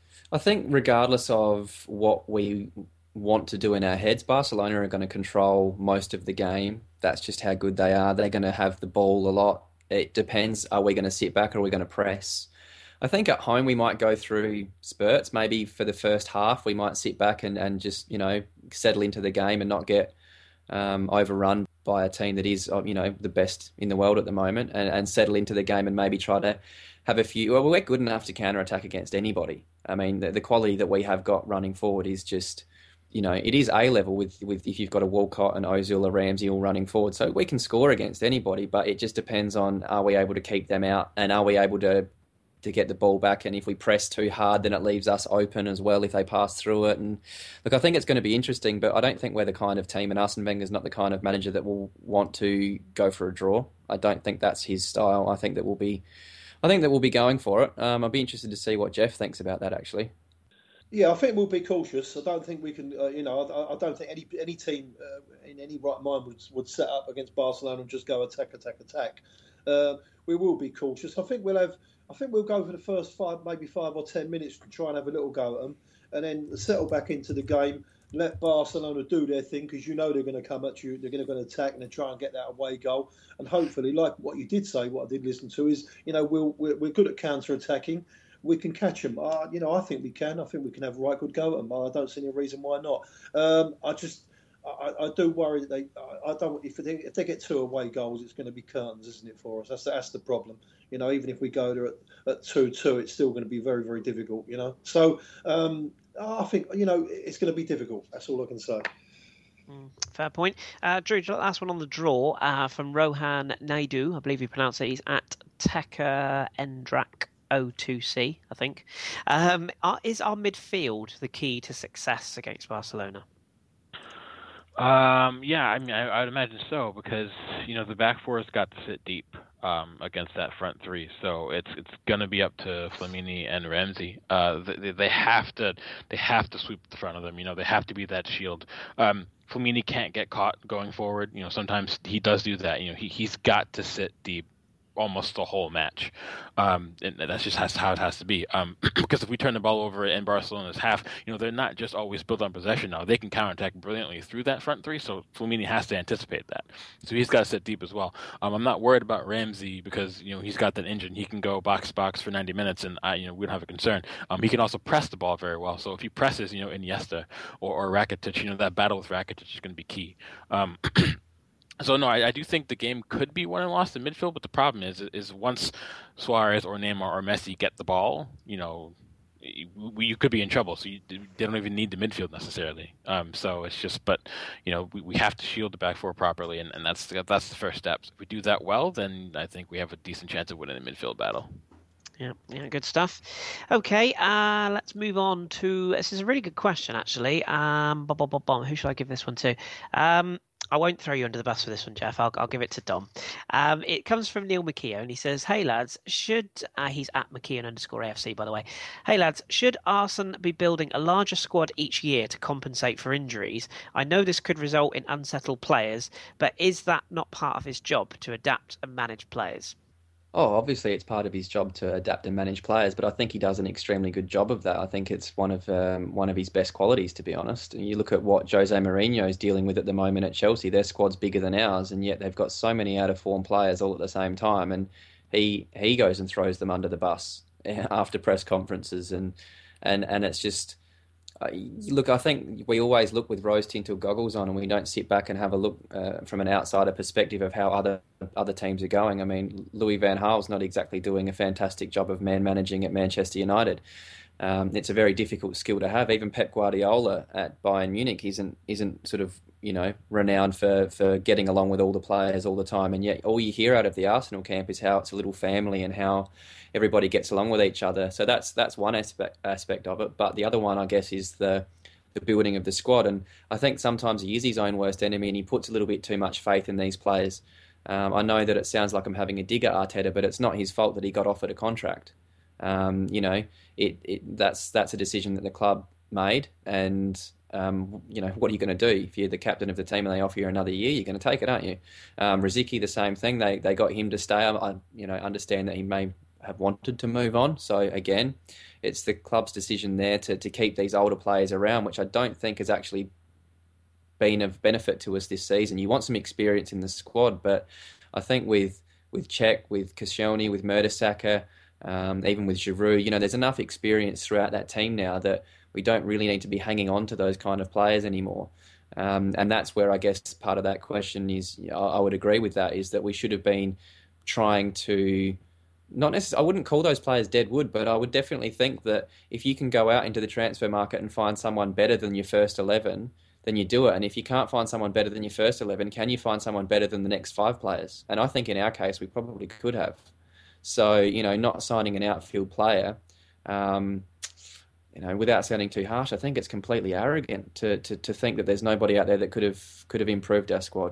I think regardless of what we want to do in our heads, Barcelona are going to control most of the game. That's just how good they are. They're going to have the ball a lot. It depends, are we going to sit back or are we going to press? I think at home we might go through spurts. Maybe for the first half we might sit back and, and just, you know, settle into the game and not get um, overrun by a team that is, you know, the best in the world at the moment, and, and settle into the game and maybe try to have a few. Well, we're good enough to counter attack against anybody. I mean, the, the quality that we have got running forward is just, you know, it is A level with, with if you've got a Walcott, an Ozil, a Ramsey all running forward. So we can score against anybody, but it just depends on, are we able to keep them out, and are we able to to get the ball back? And if we press too hard, then it leaves us open as well if they pass through it. And look, I think it's going to be interesting, but I don't think we're the kind of team, and Arsene Wenger's not the kind of manager that will want to go for a draw. I don't think that's his style. I think that we'll be, I think that we'll be going for it. Um, I'll be interested to see what Jeff thinks about that, actually. Yeah, I think we'll be cautious. I don't think we can, uh, you know, I, I don't think any any team uh, in any right mind would would set up against Barcelona and just go attack, attack, attack. Uh, we will be cautious. I think we'll have. I think we'll go for the first five, maybe five or ten minutes to try and have a little go at them, and then settle back into the game. Let Barcelona do their thing, because you know they're going to come at you. They're going to attack and try and get that away goal. And hopefully, like what you did say, what I did listen to is, you know, we'll, we're we're good at counter attacking. We can catch them. Uh, you know, I think we can. I think we can have a right good go at them. I don't see any reason why not. Um, I just. I, I do worry that they. I don't. If they, if they get two away goals, it's going to be curtains, isn't it, for us? That's that's the problem. You know, even if we go there at, at two two, it's still going to be very very difficult. You know, so um, I think you know it's going to be difficult. That's all I can say. Mm, fair point. Uh, Drew, last one on the draw uh, from Rohan Naidu. I believe you pronounce it. He's at Tekka Endrak O two C, I think. Um, are, is our midfield the key to success against Barcelona? Um, yeah, I mean, I, I'd imagine so, because you know the back four has got to sit deep um, against that front three, so it's it's going to be up to Flamini and Ramsey. Uh, they, they have to they have to sweep the front of them. You know, they have to be that shield. Um, Flamini can't get caught going forward. You know, sometimes he does do that. You know, he he's got to sit deep almost the whole match. Um, and that's just has, how it has to be. Um, because if we turn the ball over in Barcelona's half, you know, they're not just always built on possession now. They can counterattack brilliantly through that front three, so Flamini has to anticipate that. So he's got to sit deep as well. Um, I'm not worried about Ramsey because, you know, he's got that engine. He can go box-box for ninety minutes, and, I, you know, we don't have a concern. Um, he can also press the ball very well. So if he presses, you know, Iniesta or, or Rakitic, you know, that battle with Rakitic is going to be key. Um, So no, I, I do think the game could be won and lost in midfield, but the problem is, is once Suarez or Neymar or Messi get the ball, you know, you, you could be in trouble. So you, they don't even need the midfield necessarily. Um, so it's just, but you know, we, we have to shield the back four properly, and, and that's the, that's the first step. So if we do that well, then I think we have a decent chance of winning the midfield battle. Yeah, yeah, good stuff. Okay, uh, let's move on to. This is a really good question, actually. Um, bom, bom, bom, bom. Who should I give this one to? Um, I won't throw you under the bus for this one, Jeff. I'll, I'll give it to Dom. Um, it comes from Neil McKeown, and he says, "Hey lads, should uh, he's at McKeown underscore A F C, by the way. Hey lads, should Arsene be building a larger squad each year to compensate for injuries? I know this could result in unsettled players, but is that not part of his job to adapt and manage players?" Oh, obviously it's part of his job to adapt and manage players, but I think he does an extremely good job of that. I think it's one of um, one of his best qualities, to be honest. And you look at what Jose Mourinho is dealing with at the moment at Chelsea. Their squad's bigger than ours, and yet they've got so many out of form players all at the same time. And he he goes and throws them under the bus after press conferences, and and and it's just. Uh, look, I think we always look with rose-tinted goggles on, and we don't sit back and have a look uh, from an outsider perspective of how other other teams are going. I mean, Louis van Gaal's not exactly doing a fantastic job of man managing at Manchester United. Um, it's a very difficult skill to have. Even Pep Guardiola at Bayern Munich isn't isn't sort of you know renowned for, for getting along with all the players all the time, and yet all you hear out of the Arsenal camp is how it's a little family and how everybody gets along with each other. So that's that's one aspect aspect of it. But the other one, I guess, is the the building of the squad. And I think sometimes he is his own worst enemy, and he puts a little bit too much faith in these players. Um, I know that it sounds like I'm having a dig at Arteta, but it's not his fault that he got offered a contract. Um, you know, it, it that's that's a decision that the club made, and um, you know, what are you going to do if you're the captain of the team and they offer you another year? You're going to take it, aren't you? Um, Riziki, the same thing. They they got him to stay. I, I you know understand that he may have wanted to move on. So again, it's the club's decision there to to keep these older players around, which I don't think has actually been of benefit to us this season. You want some experience in the squad, but I think with with Cech, with Koscielny, with Mertesacker, Um, even with Giroud, you know, there's enough experience throughout that team now that we don't really need to be hanging on to those kind of players anymore. Um, and that's where I guess part of that question is, I, I would agree with that, is that we should have been trying to, not necessarily, I wouldn't call those players dead wood, but I would definitely think that if you can go out into the transfer market and find someone better than your first eleven, then you do it. And if you can't find someone better than your first eleven, can you find someone better than the next five players? And I think in our case, we probably could have. So, you know, not signing an outfield player, um, you know, without sounding too harsh, I think it's completely arrogant to, to, to think that there's nobody out there that could have could have improved our squad.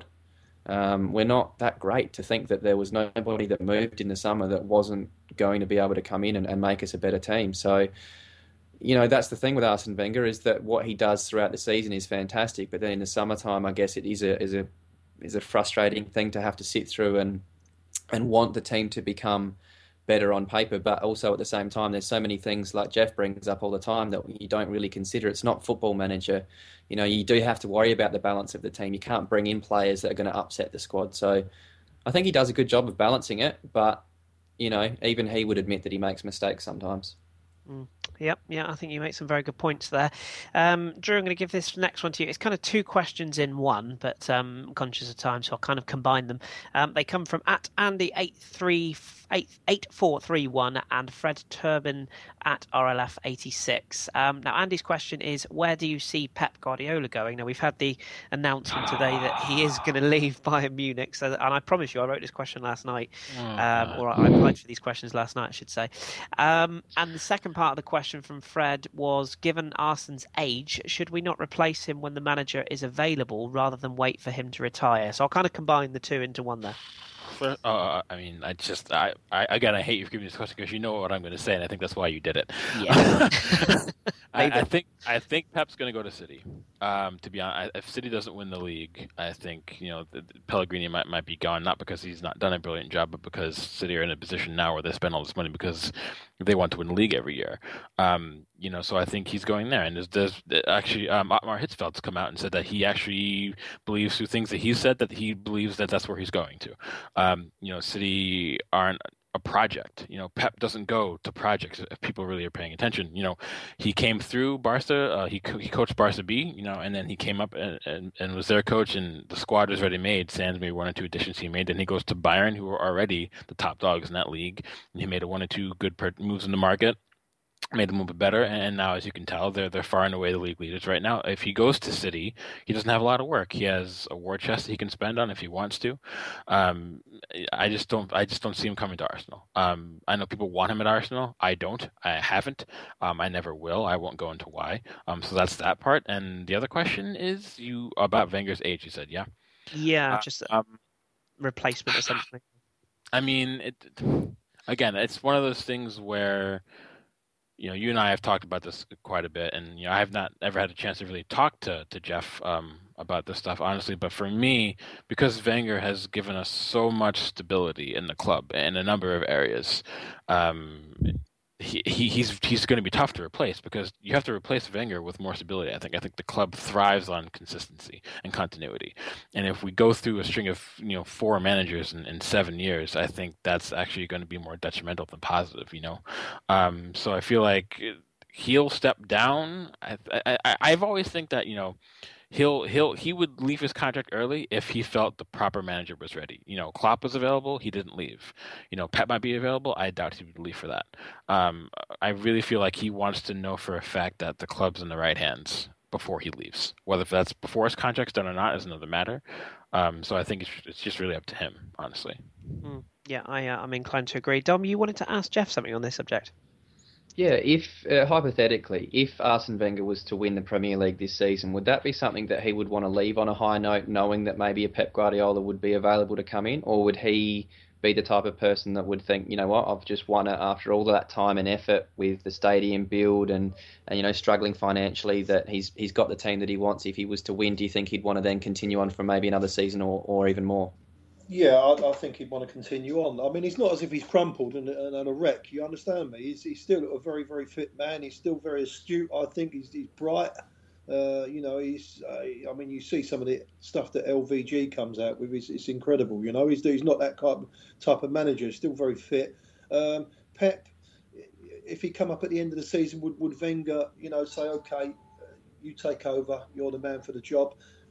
Um, we're not that great to think that there was nobody that moved in the summer that wasn't going to be able to come in and, and make us a better team. So, you know, that's the thing with Arsene Wenger, is that what he does throughout the season is fantastic, but then in the summertime, I guess it is a is a is a frustrating thing to have to sit through and and want the team to become better on paper, but also at the same time, there's so many things like Jeff brings up all the time that you don't really consider. It's not Football Manager. You know, you do have to worry about the balance of the team. You can't bring in players that are going to upset the squad. So I think he does a good job of balancing it, but, you know, even he would admit that he makes mistakes sometimes. Mm. Yep, yeah, I think you make some very good points there. Um, Drew, I'm going to give this next one to you. It's kind of two questions in one, but um, I'm conscious of time, so I'll kind of combine them. Um, they come from at Andy eight three eight four three one and Fred Turbin at R L F eighty-six. Um, now, Andy's question is, where do you see Pep Guardiola going? Now, we've had the announcement today that he is going to leave Bayern Munich, so that, and I promise you, I wrote this question last night, um, or I applied for these questions last night, I should say. Um, and the second part of the question from Fred was, given Arsene's age, should we not replace him when the manager is available rather than wait for him to retire? So I'll kind of combine the two into one there. For, uh, I mean, I just, I, I, again, I hate you for giving me this question because you know what I'm going to say, and I think that's why you did it. Yeah. I, I think, I think Pep's going to go to City. Um, to be honest, if City doesn't win the league, I think, you know, the, the Pellegrini might might be gone, not because he's not done a brilliant job, but because City are in a position now where they spend all this money because they want to win the league every year. Um, you know, so I think he's going there. And there's, there's actually, um, Otmar Hitzfeld's come out and said that he actually believes through things that he said that he believes that that's where he's going to. Um, you know, City aren't a project. You know, Pep doesn't go to projects if people really are paying attention. You know, he came through Barca, uh, he he coached Barca B, you know, and then he came up and, and, and was their coach, and the squad was already made. Sans maybe one or two additions he made. Then he goes to Bayern, who were already the top dogs in that league, and he made a one or two good moves in the market, made them a little bit better, and now, as you can tell, they're they're far and away the league leaders right now. If he goes to City, he doesn't have a lot of work. He has a war chest that he can spend on if he wants to. Um, I just don't I just don't see him coming to Arsenal. Um, I know people want him at Arsenal. I don't. I haven't. Um, I never will. I won't go into why. Um, so that's that part. And the other question is you about Wenger's age. You said, yeah. Yeah, uh, just um, replacement essentially. I mean, it, again, it's one of those things where, you know, you and I have talked about this quite a bit, and, you know, I have not ever had a chance to really talk to, to Jeff um, about this stuff, honestly. But for me, because Wenger has given us so much stability in the club in a number of areas, um, he, he he's he's going to be tough to replace, because you have to replace Wenger with more stability. I think I think the club thrives on consistency and continuity, and if we go through a string of, you know, four managers in, in seven years, I think that's actually going to be more detrimental than positive. You know, um, so I feel like he'll step down. I, I I've always think that, you know, he'll he'll he would leave his contract early if he felt the proper manager was ready. You know, Klopp was available, he didn't leave. You know, Pep might be available, I doubt he would leave for that. Um, I really feel like he wants to know for a fact that the club's in the right hands before he leaves. Whether that's before his contract's done or not is another matter. Um, so I think it's, it's just really up to him, honestly. Mm, yeah, I uh, I'm inclined to agree. Dom, you wanted to ask Jeff something on this subject? Yeah, if uh, hypothetically, if Arsene Wenger was to win the Premier League this season, would that be something that he would want to leave on a high note, knowing that maybe a Pep Guardiola would be available to come in, or would he be the type of person that would think, you know what, I've just won it after all that time and effort with the stadium build and, and you know, struggling financially, that he's he's got the team that he wants. If he was to win, do you think he'd want to then continue on for maybe another season or, or even more? Yeah, I, I think he'd want to continue on. I mean, it's not as if he's crumpled and, and, and a wreck. You understand me? He's, he's still a very, very fit man. He's still very astute. I think he's, he's bright. Uh, you know, he's. Uh, I mean, you see some of the stuff that L V G comes out with. It's, it's incredible. You know, he's he's not that type of, type of manager. He's still very fit. Um, Pep, if he come up at the end of the season, would, would Wenger, you know, say, okay, you take over, you're the man for the job?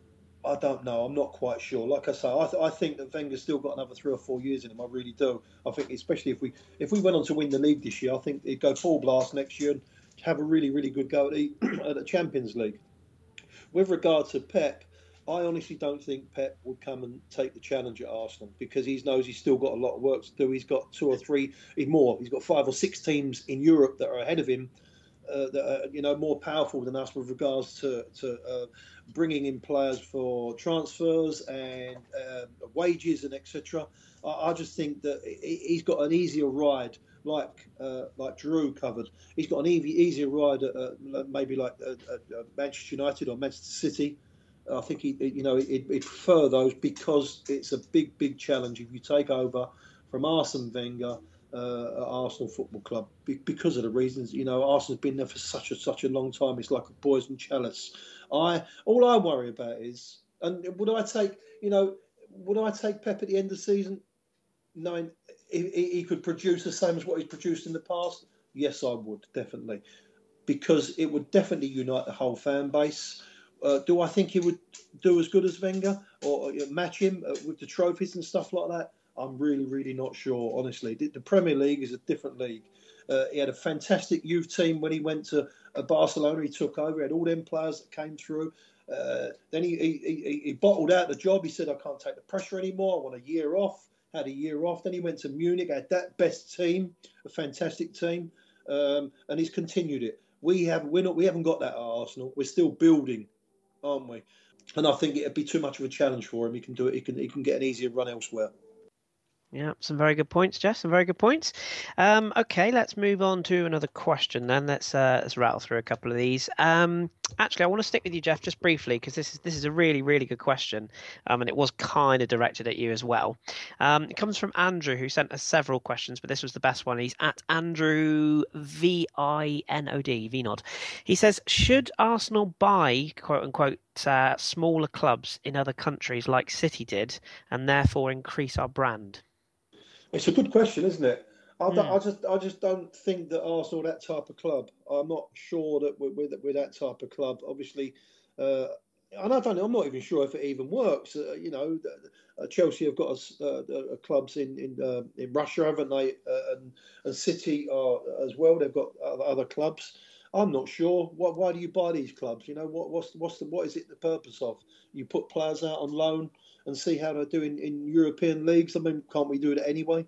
I don't know. I'm not quite sure. Like I say, I, th- I think that Wenger's still got another three or four years in him. I really do. I think, especially if we if we went on to win the league this year, I think he'd go full blast next year and have a really, really good go at the, at the Champions League. With regard to Pep, I honestly don't think Pep would come and take the challenge at Arsenal because he knows he's still got a lot of work to do. He's got two or three, more. He's got five or six teams in Europe that are ahead of him. Uh, that are, you know, more powerful than us with regards to to uh, bringing in players for transfers and uh, wages and et cetera. I, I just think that he's got an easier ride, like uh, like Drew covered. He's got an easy, easier ride at uh, maybe like uh, uh, Manchester United or Manchester City. I think he, you know, he'd, he'd prefer those because it's a big, big challenge if you take over from Arsene Wenger. Uh, at Arsenal Football Club because of the reasons, you know, Arsenal's been there for such a such a long time. It's like a poison chalice. I all I worry about is, and would I take, you know, would I take Pep at the end of the season, knowing he, he could produce the same as what he's produced in the past? Yes, I would definitely, because it would definitely unite the whole fan base. Uh, do I think he would do as good as Wenger or, or you know, match him uh, with the trophies and stuff like that? I'm really, really not sure, honestly. The, the Premier League is a different league. Uh, he had a fantastic youth team when he went to uh, Barcelona. He took over. He had all them players that came through. Uh, then he, he, he, he bottled out the job. He said, I can't take the pressure anymore. I want a year off. Had a year off. Then he went to Munich, had that best team, a fantastic team, um, and he's continued it. We, have, we're not, we haven't got that at Arsenal. We're still building, aren't we? And I think it'd be too much of a challenge for him. He can do it. He can, he can get an easier run elsewhere. Yeah, some very good points, Jess. Some very good points. Um, okay, let's move on to another question then. Let's uh, let's rattle through a couple of these. Um, actually, I want to stick with you, Jeff, just briefly because this is this is a really really good question, um, and it was kind of directed at you as well. Um, it comes from Andrew, who sent us several questions, but this was the best one. He's at Andrew V I N O D Vinod. He says, should Arsenal buy quote unquote uh, smaller clubs in other countries like City did, and therefore increase our brand? It's a good question, isn't it? I, Mm. I just, I just don't think that Arsenal are that type of club. I'm not sure that we're, we're, we're that type of club. Obviously, uh, and I don't know. I'm not even sure if it even works. Uh, you know, uh, Chelsea have got a, uh, a clubs in in, uh, in Russia, haven't they? Uh, and, and City are as well. They've got other, other clubs. I'm not sure. What, why do you buy these clubs? You know, what, what's what's the what is it the purpose of? You put players out on loan and see how they're doing in European leagues. I mean, can't we do that anyway?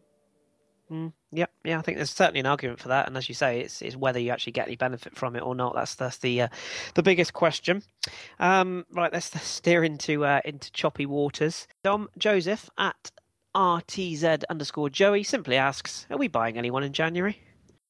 Mm, yeah, yeah, I think there's certainly an argument for that, and as you say, it's, it's whether you actually get any benefit from it or not. That's that's the uh, the biggest question. Um, right, let's, let's steer into uh, into choppy waters. Dom Joseph at R T Z underscore Joey simply asks, "Are we buying anyone in January?"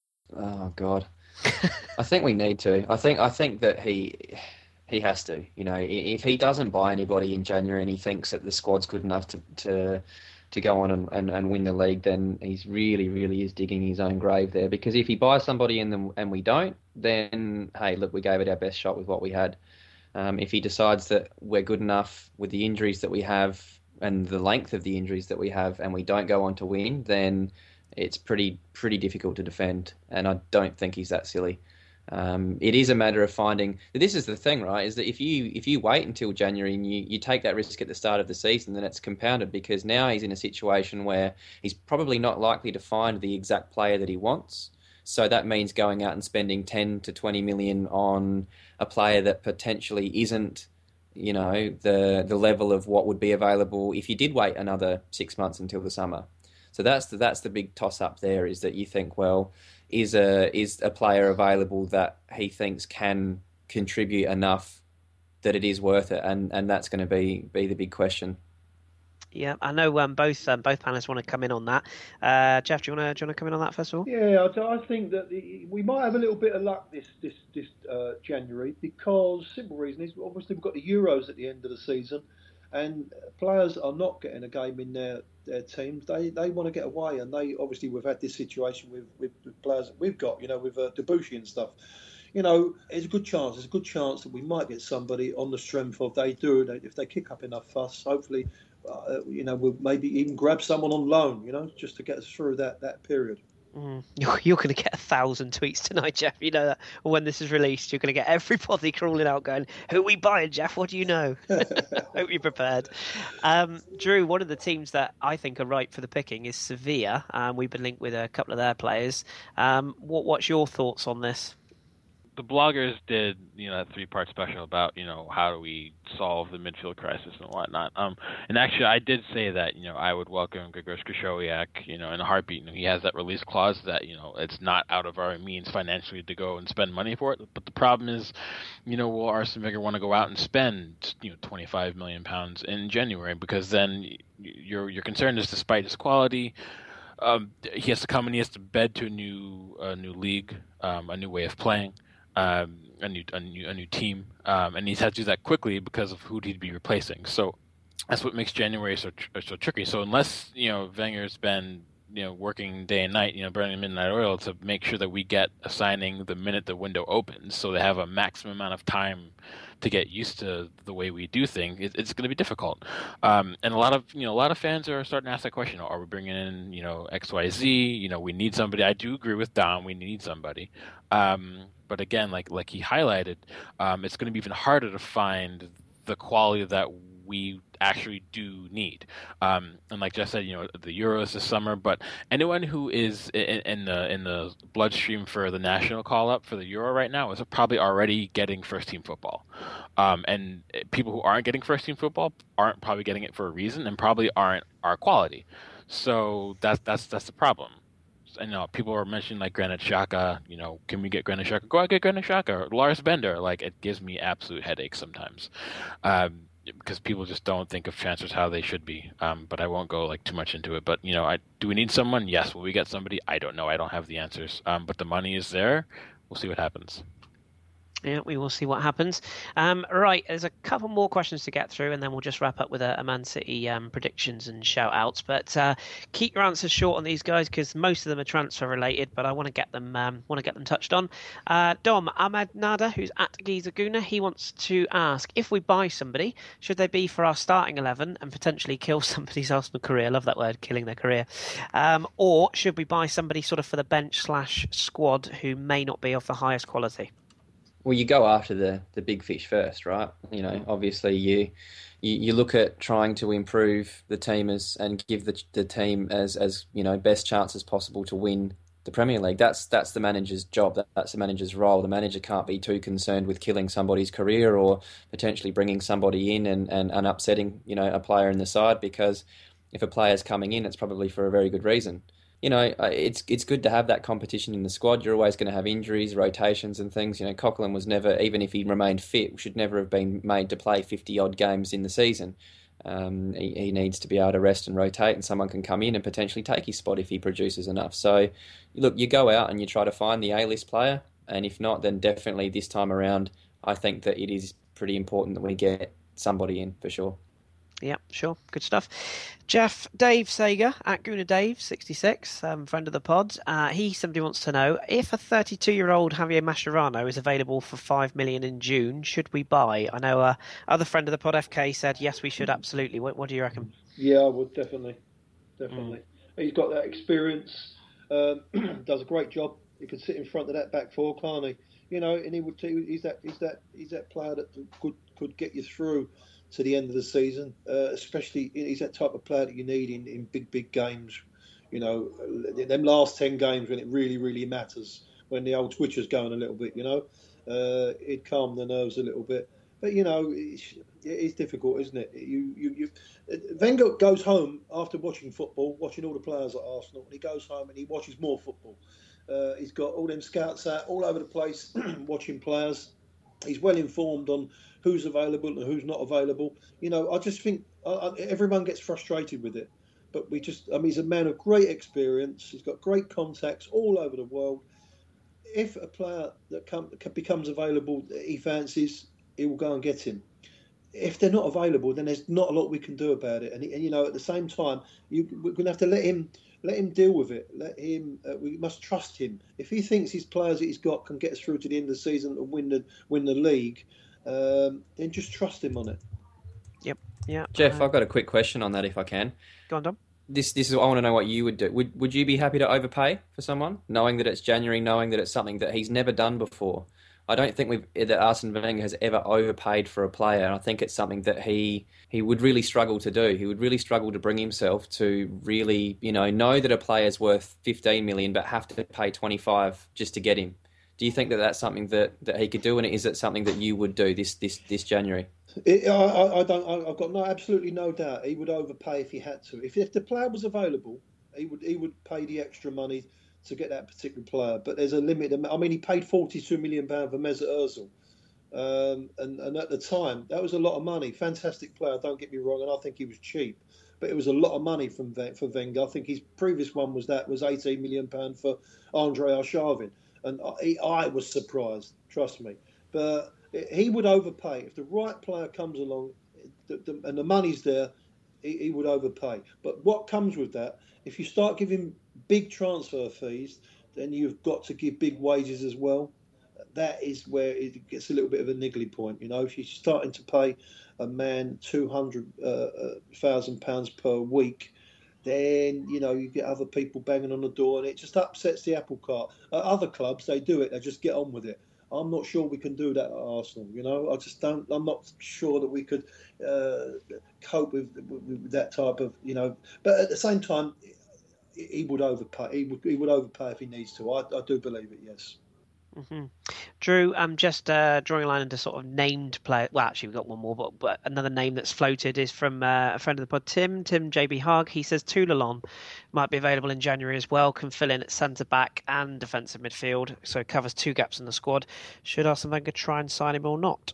Oh God, I think we need to. I think I think that he he has to. You know, if he doesn't buy anybody in January and he thinks that the squad's good enough to to, to go on and, and, and win the league, then he's really, really is digging his own grave there. Because if he buys somebody in them and we don't, then hey, look, we gave it our best shot with what we had. Um, if he decides that we're good enough with the injuries that we have and the length of the injuries that we have, and we don't go on to win, then it's pretty pretty difficult to defend. And I don't think he's that silly. Um, it is a matter of finding. This is the thing, right? Is that if you if you wait until January and you, you take that risk at the start of the season, then it's compounded because now he's in a situation where he's probably not likely to find the exact player that he wants. So that means going out and spending ten to twenty million on a player that potentially isn't, you know, the the level of what would be available if you did wait another six months until the summer. So that's the that's the big toss up there, is that you think, well, is a is a player available that he thinks can contribute enough that it is worth it, and, and that's going to be be the big question. Yeah, I know um, both um, both panelists want to come in on that. Uh, Jeff, do you want to do you want to come in on that first of all? Yeah, I, I think that the, we might have a little bit of luck this this this uh, January because simple reason is obviously we've got the Euros at the end of the season, and players are not getting a game in their, their teams. They they want to get away, and they obviously we've had this situation with, with, with players that we've got, you know, with uh, Debussy and stuff. You know, it's a good chance. There's a good chance that we might get somebody on the strength of they do they, if they kick up enough fuss. Hopefully, uh, you know, we'll maybe even grab someone on loan. You know, just to get us through that that period. Mm, you're, you're going to get a thousand tweets tonight, Jeff. You know that. When this is released, you're going to get everybody crawling out going, who are we buying, Jeff? What do you know? Hope you're prepared. Um, Drew, one of the teams that I think are ripe for the picking is Sevilla. Um, we've been linked with a couple of their players. Um, what, what's your thoughts on this? The bloggers did, you know, that three-part special about, you know, how do we solve the midfield crisis and whatnot. Um, and actually, I did say that, you know, I would welcome Grzegorz Krychowiak, you know, in a heartbeat. And he has that release clause that, you know, it's not out of our means financially to go and spend money for it. But the problem is, you know, will Arsene Wenger want to go out and spend, you know, twenty-five million pounds in January? Because then your your concern is, despite his quality, um, he has to come and he has to bed to a new a new league, um, a new way of playing. Um, a new, a new, a new team, um, and he's had to do that quickly because of who he'd be replacing. So that's what makes January so tr- so tricky. So unless you know Wenger's been you know working day and night, you know burning midnight oil to make sure that we get a signing the minute the window opens, so they have a maximum amount of time to get used to the way we do things, it, it's going to be difficult. Um, and a lot of you know a lot of fans are starting to ask that question: are we bringing in you know X Y Z? You know we need somebody. I do agree with Dom. We need somebody. Um, But again, like like he highlighted, um, it's going to be even harder to find the quality that we actually do need. Um, and like Jeff said, you know, the Euros this summer, but anyone who is in, in the in the bloodstream for the national call up for the Euro right now is probably already getting first team football. Um, and people who aren't getting first team football aren't probably getting it for a reason, and probably aren't our quality. So that's that's that's the problem. I know people are mentioning like Granit Xhaka, you know, can we get Granit Xhaka? Go out, get Granit Xhaka. Or Lars Bender. Like, it gives me absolute headaches sometimes. Um, because people just don't think of transfers how they should be. Um, but I won't go like too much into it. But, you know, I do we need someone? Yes. Will we get somebody? I don't know. I don't have the answers. Um, but the money is there. We'll see what happens. Yeah, we will see what happens. Um, right, there's a couple more questions to get through, and then we'll just wrap up with a, a Man City um, predictions and shout-outs. But uh, keep your answers short on these guys, because most of them are transfer-related, but I want to get them um, want to get them touched on. Uh, Dom, Ahmed Nada, who's at Gizaguna, he wants to ask, if we buy somebody, should they be for our starting eleven and potentially kill somebody's Arsenal career? I love that word, killing their career. Um, or should we buy somebody sort of for the bench slash squad who may not be of the highest quality? Well, you go after the, the big fish first, right? You know, obviously you, you you look at trying to improve the team as and give the the team as as you know best chances possible to win the Premier League. That's that's the manager's job. That, that's the manager's role. The manager can't be too concerned with killing somebody's career or potentially bringing somebody in and, and, and upsetting you know a player in the side, because if a player's coming in, it's probably for a very good reason. You know, it's it's good to have that competition in the squad. You're always going to have injuries, rotations and things. You know, Coquelin was never, even if he remained fit, should never have been made to play fifty-odd games in the season. Um, he, he needs to be able to rest and rotate, and someone can come in and potentially take his spot if he produces enough. So, look, you go out and you try to find the A-list player, and if not, then definitely this time around, I think that it is pretty important that we get somebody in for sure. Yeah, sure. Good stuff. Jeff, Dave Sager, at Guna Dave, sixty-six, um, friend of the pod. Uh, he, somebody wants to know, if a thirty-two-year-old Javier Mascherano is available for five million pounds in June, should we buy? I know uh, other friend of the pod, F K, said, yes, we should, absolutely. What, what do you reckon? Yeah, I would, definitely. Definitely. Mm. He's got that experience, um, does a great job. He could sit in front of that back four, can't he? You know, and he would. He's that. He's that. He's that player that could could get you through to the end of the season. Uh, especially, he's that type of player that you need in, in big big games. You know, them last ten games when it really really matters, when the old twitcher's going a little bit. You know, uh, it'd calm the nerves a little bit. But you know, it's, it's difficult, isn't it? You you you. Wenger goes home after watching football, watching all the players at Arsenal, and he goes home and he watches more football. Uh, he's got all them scouts out all over the place watching players. He's well informed on who's available and who's not available. You know, I just think uh, everyone gets frustrated with it. But we just, I mean, he's a man of great experience. He's got great contacts all over the world. If a player that come, becomes available that he fancies, he will go and get him. If they're not available, then there's not a lot we can do about it. And, and you know, at the same time, you, we're going to have to let him let him deal with it. Let him. Uh, we must trust him. If he thinks his players that he's got can get us through to the end of the season and win the win the league, um, then just trust him on it. Yep. Yeah. Jeff, uh, I've got a quick question on that, if I can. Go on, Dom. this this is I want to know what you would do. Would would you be happy to overpay for someone, knowing that it's January, knowing that it's something that he's never done before? I don't think we've that Arsene Wenger has ever overpaid for a player, and I think it's something that he he would really struggle to do. He would really struggle to bring himself to really, you know, know that a player's worth fifteen million, but have to pay twenty-five just to get him. Do you think that that's something that, that he could do, and is it something that you would do this this this January? It, I, I don't. I, I've got no, absolutely no doubt he would overpay if he had to. If if the player was available, he would he would pay the extra money to get that particular player. But there's a limit. I mean, he paid forty-two million pounds for Mesut Ozil, um, and and at the time that was a lot of money. Fantastic player, don't get me wrong, and I think he was cheap, but it was a lot of money from for Wenger. I think his previous one was that was eighteen million pounds for Andre Arshavin, and I, I was surprised. Trust me, but he would overpay if the right player comes along, the, the, and the money's there. He, he would overpay. But what comes with that? If you start giving big transfer fees, then you've got to give big wages as well. That is where it gets a little bit of a niggly point. You know, if you're starting to pay a man two hundred thousand pounds per week, then you know you get other people banging on the door, and it just upsets the apple cart. At other clubs, they do it; they just get on with it. I'm not sure we can do that at Arsenal. You know, I just don't. I'm not sure that we could uh, cope with, with, with that type of, you know. But at the same time, he would overpay. He would. He would overpay if he needs to. I, I do believe it. Yes. Mm-hmm. Drew, I'm just uh, drawing a line into sort of named player. Well, actually, we've got one more, but, but another name that's floated is from uh, a friend of the pod, Tim, Tim J B Haag. He says Toulon might be available in January as well, can fill in at centre-back and defensive midfield, so covers two gaps in the squad. Should Arsene Wenger try and sign him or not?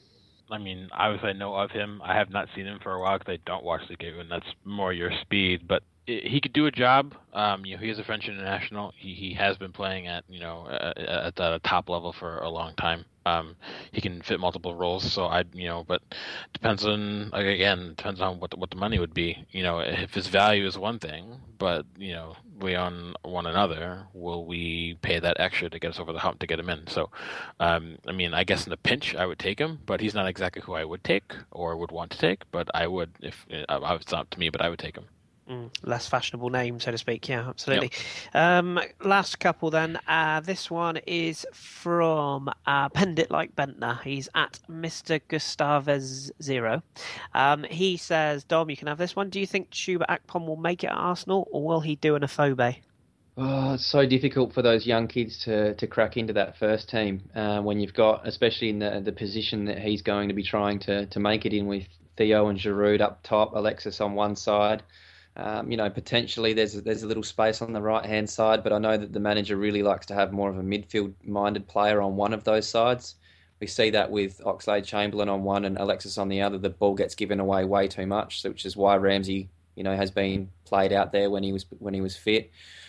I mean, obviously I know of him. I have not seen him for a while because I don't watch the game, and that's more your speed, but he could do a job. Um, you know, he is a French international. He he has been playing at you know at the top level for a long time. Um, he can fit multiple roles. So I you know, but depends on again depends on what the, what the money would be. You know, if his value is one thing, but you know we on one another, will we pay that extra to get us over the hump to get him in? So, um, I mean, I guess in a pinch I would take him, but he's not exactly who I would take or would want to take. But I would if uh, it's not up to me, but I would take him. Mm, less fashionable name, so to speak. Yeah, absolutely. Yep. Um, last couple then. Uh, this one is from uh, Pendit Like Bentner. He's at Mister Gustavez Zero. Um, he says, Dom, you can have this one. Do you think Chuba Akpom will make it at Arsenal, or will he do an Afobe? Oh, it's so difficult for those young kids to, to crack into that first team uh, when you've got, especially in the the position that he's going to be trying to, to make it in with Theo and Giroud up top, Alexis on one side. Um, you know, potentially there's there's a little space on the right-hand side, but I know that the manager really likes to have more of a midfield-minded player on one of those sides. We see that with Oxlade-Chamberlain on one and Alexis on the other. The ball gets given away way too much, which is why Ramsey, you know, has been played out there when he was when he was fit.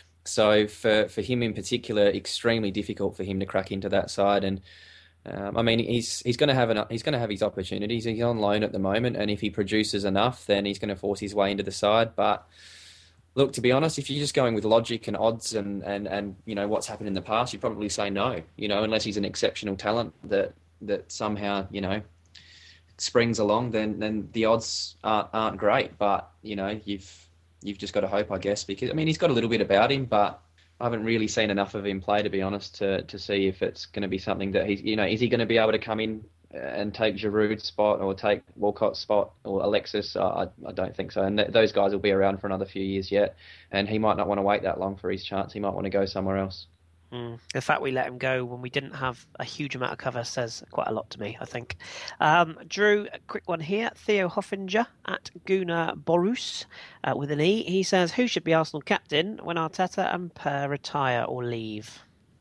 So for for him in particular, extremely difficult for him to crack into that side. And Um, I mean, he's he's going to have an he's going to have his opportunities. He's on loan at the moment, and if he produces enough, then he's going to force his way into the side. But look, to be honest, if you're just going with logic and odds and, and, and you know what's happened in the past, you'd probably say no. You know, unless he's an exceptional talent that that somehow you know springs along, then then the odds aren't aren't great. But you know, you've you've just got to hope, I guess, because I mean, he's got a little bit about him, but I haven't really seen enough of him play, to be honest, to, to see if it's going to be something that he's, you know, is he going to be able to come in and take Giroud's spot or take Walcott's spot or Alexis? I, I don't think so. And th- those guys will be around for another few years yet. And he might not want to wait that long for his chance. He might want to go somewhere else. Mm. The fact we let him go when we didn't have a huge amount of cover says quite a lot to me, I think. Um, Drew, a quick one here. Theo Hoffinger at Gunnar Borus uh, with an E. He says, who should be Arsenal captain when Arteta and Per retire or leave?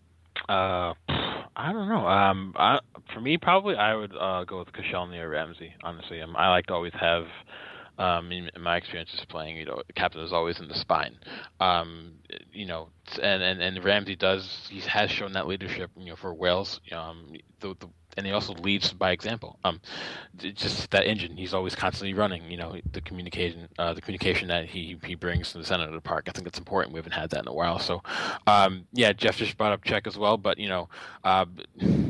Uh, I don't know. Um, I, for me, probably I would uh, go with Koscielny or Ramsey, honestly. Um, I like to always have... Um, in, in my experiences playing, you know, the captain is always in the spine. Um, you know, and, and, and Ramsey does, he has shown that leadership, you know, for Wales. Um, the, the, and he also leads by example. Um, just that engine, he's always constantly running. You know, the communication, uh, the communication that he he brings to the center of the park. I think that's important. We haven't had that in a while. So, um, yeah, Jeff just brought up Czech as well, but you know. Uh,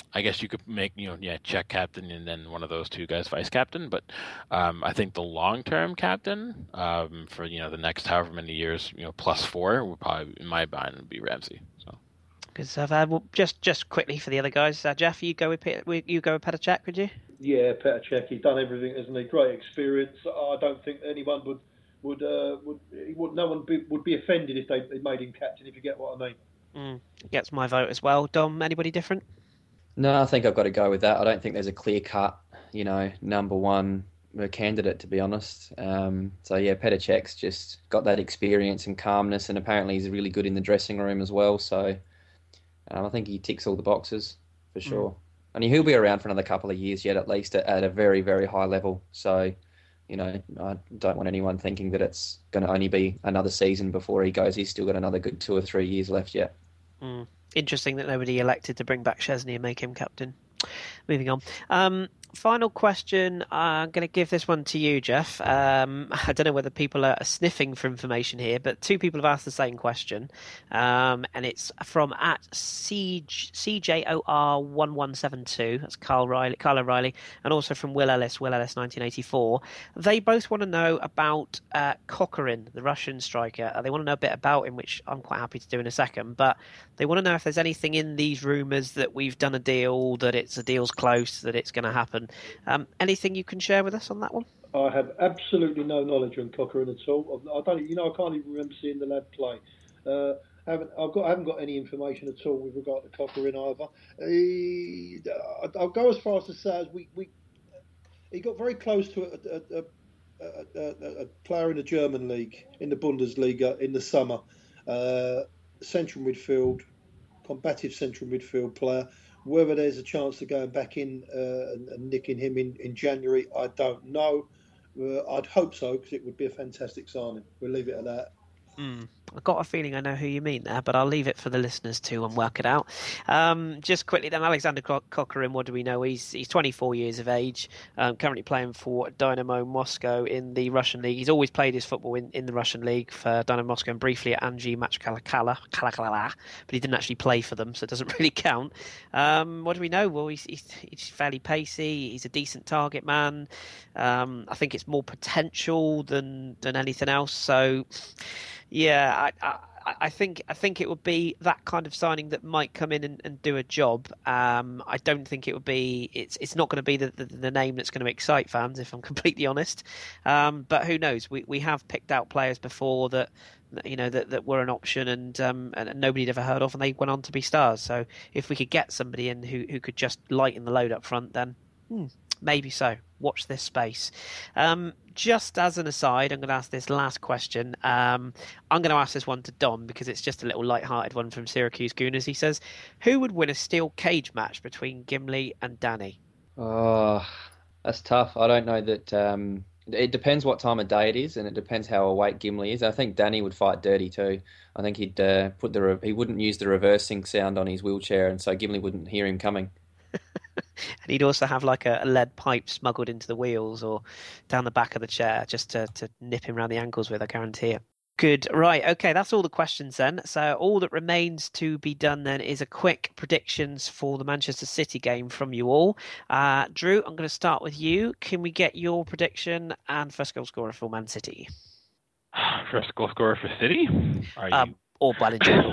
I guess you could make, you know, yeah, Cech captain and then one of those two guys vice captain. But um, I think the long term captain um, for you know the next however many years, you know, plus four would probably, in my mind, would be Ramsey. So. Good stuff. Uh, well, just just quickly for the other guys, uh, Jeff, you go with Peter, you go with Petr Cech, would you? Yeah, Petr Cech, he's done everything, hasn't he? Great experience. I don't think anyone would would uh, would, would no one be, would be offended if they, they made him captain. If you get what I mean. Mm, gets my vote as well. Dom, anybody different? No, I think I've got to go with that. I don't think there's a clear cut, you know, number one candidate, to be honest. Um, so yeah, Petr Cech's just got that experience and calmness, and apparently he's really good in the dressing room as well. So um, I think he ticks all the boxes for sure. Mm. And he'll be around for another couple of years yet, at least at, at a very, very high level. So, you know, I don't want anyone thinking that it's going to only be another season before he goes. He's still got another good two or three years left yet. Mm. Interesting that nobody elected to bring back Szczesny and make him captain. Moving on. Um, final question. I'm going to give this one to you, Jeff. Um, I don't know whether people are sniffing for information here, but two people have asked the same question. Um, and it's from at C J O R one one seven two. That's Carl Riley, Carl O'Reilly, and also from Will Ellis, Will Ellis nineteen eighty-four. They both want to know about uh, Kokorin, the Russian striker. Uh, they want to know a bit about him, which I'm quite happy to do in a second. But they want to know if there's anything in these rumours that we've done a deal, that it's a deal's close, that it's going to happen. Um, anything you can share with us on that one? I have absolutely no knowledge on Kokorin at all. I don't, you know, I can't even remember seeing the lad play. Uh, I haven't, I've got, I haven't got any information at all with regard to Kokorin either. He, I'll go as far as to say as we, we he got very close to a, a, a, a, a player in the German league, in the Bundesliga in the summer. Uh, central midfield, combative central midfield player. Whether there's a chance to going back in uh, and, and nicking him in, in January, I don't know. Uh, I'd hope so, because it would be a fantastic signing. We'll leave it at that. Mm. I've got a feeling I know who you mean there, but I'll leave it for the listeners to and work it out. Um, just quickly then, Alexander Kokorin, what do we know? He's he's twenty-four years of age, um, currently playing for Dynamo Moscow in the Russian league. He's always played his football in, in the Russian league for Dynamo Moscow and briefly at Anzhi Machkalakala, but he didn't actually play for them, so it doesn't really count. Um, what do we know? Well, he's, he's, he's fairly pacey. He's a decent target man. Um, I think it's more potential than than anything else. So. Yeah, I, I, I think I think it would be that kind of signing that might come in and, and do a job. Um, I don't think it would be. It's it's not going to be the, the, the name that's going to excite fans, if I'm completely honest. Um, but who knows? We we have picked out players before that, you know, that, that were an option and um and, and nobody'd ever heard of, and they went on to be stars. So if we could get somebody in who who could just lighten the load up front, then hmm, maybe so. Watch this space. Um, just as an aside, I'm going to ask this last question. Um, I'm going to ask this one to Dom because it's just a little light-hearted one from Syracuse Gooners. He says, who would win a steel cage match between Gimli and Danny? Oh, that's tough. I don't know that... Um, it depends what time of day it is, and it depends how awake Gimli is. I think Danny would fight dirty too. I think he'd uh, put the... Re- he wouldn't use the reversing sound on his wheelchair, and so Gimli wouldn't hear him coming. And he'd also have like a lead pipe smuggled into the wheels or down the back of the chair just to, to nip him around the ankles with, I guarantee it. Good. Right. Okay. That's all the questions then. So all that remains to be done then is a quick predictions for the Manchester City game from you all. Uh, Drew, I'm going to start with you. Can we get your prediction and first goal scorer for Man City? First goal scorer for City? Are um, you... Or bad in general.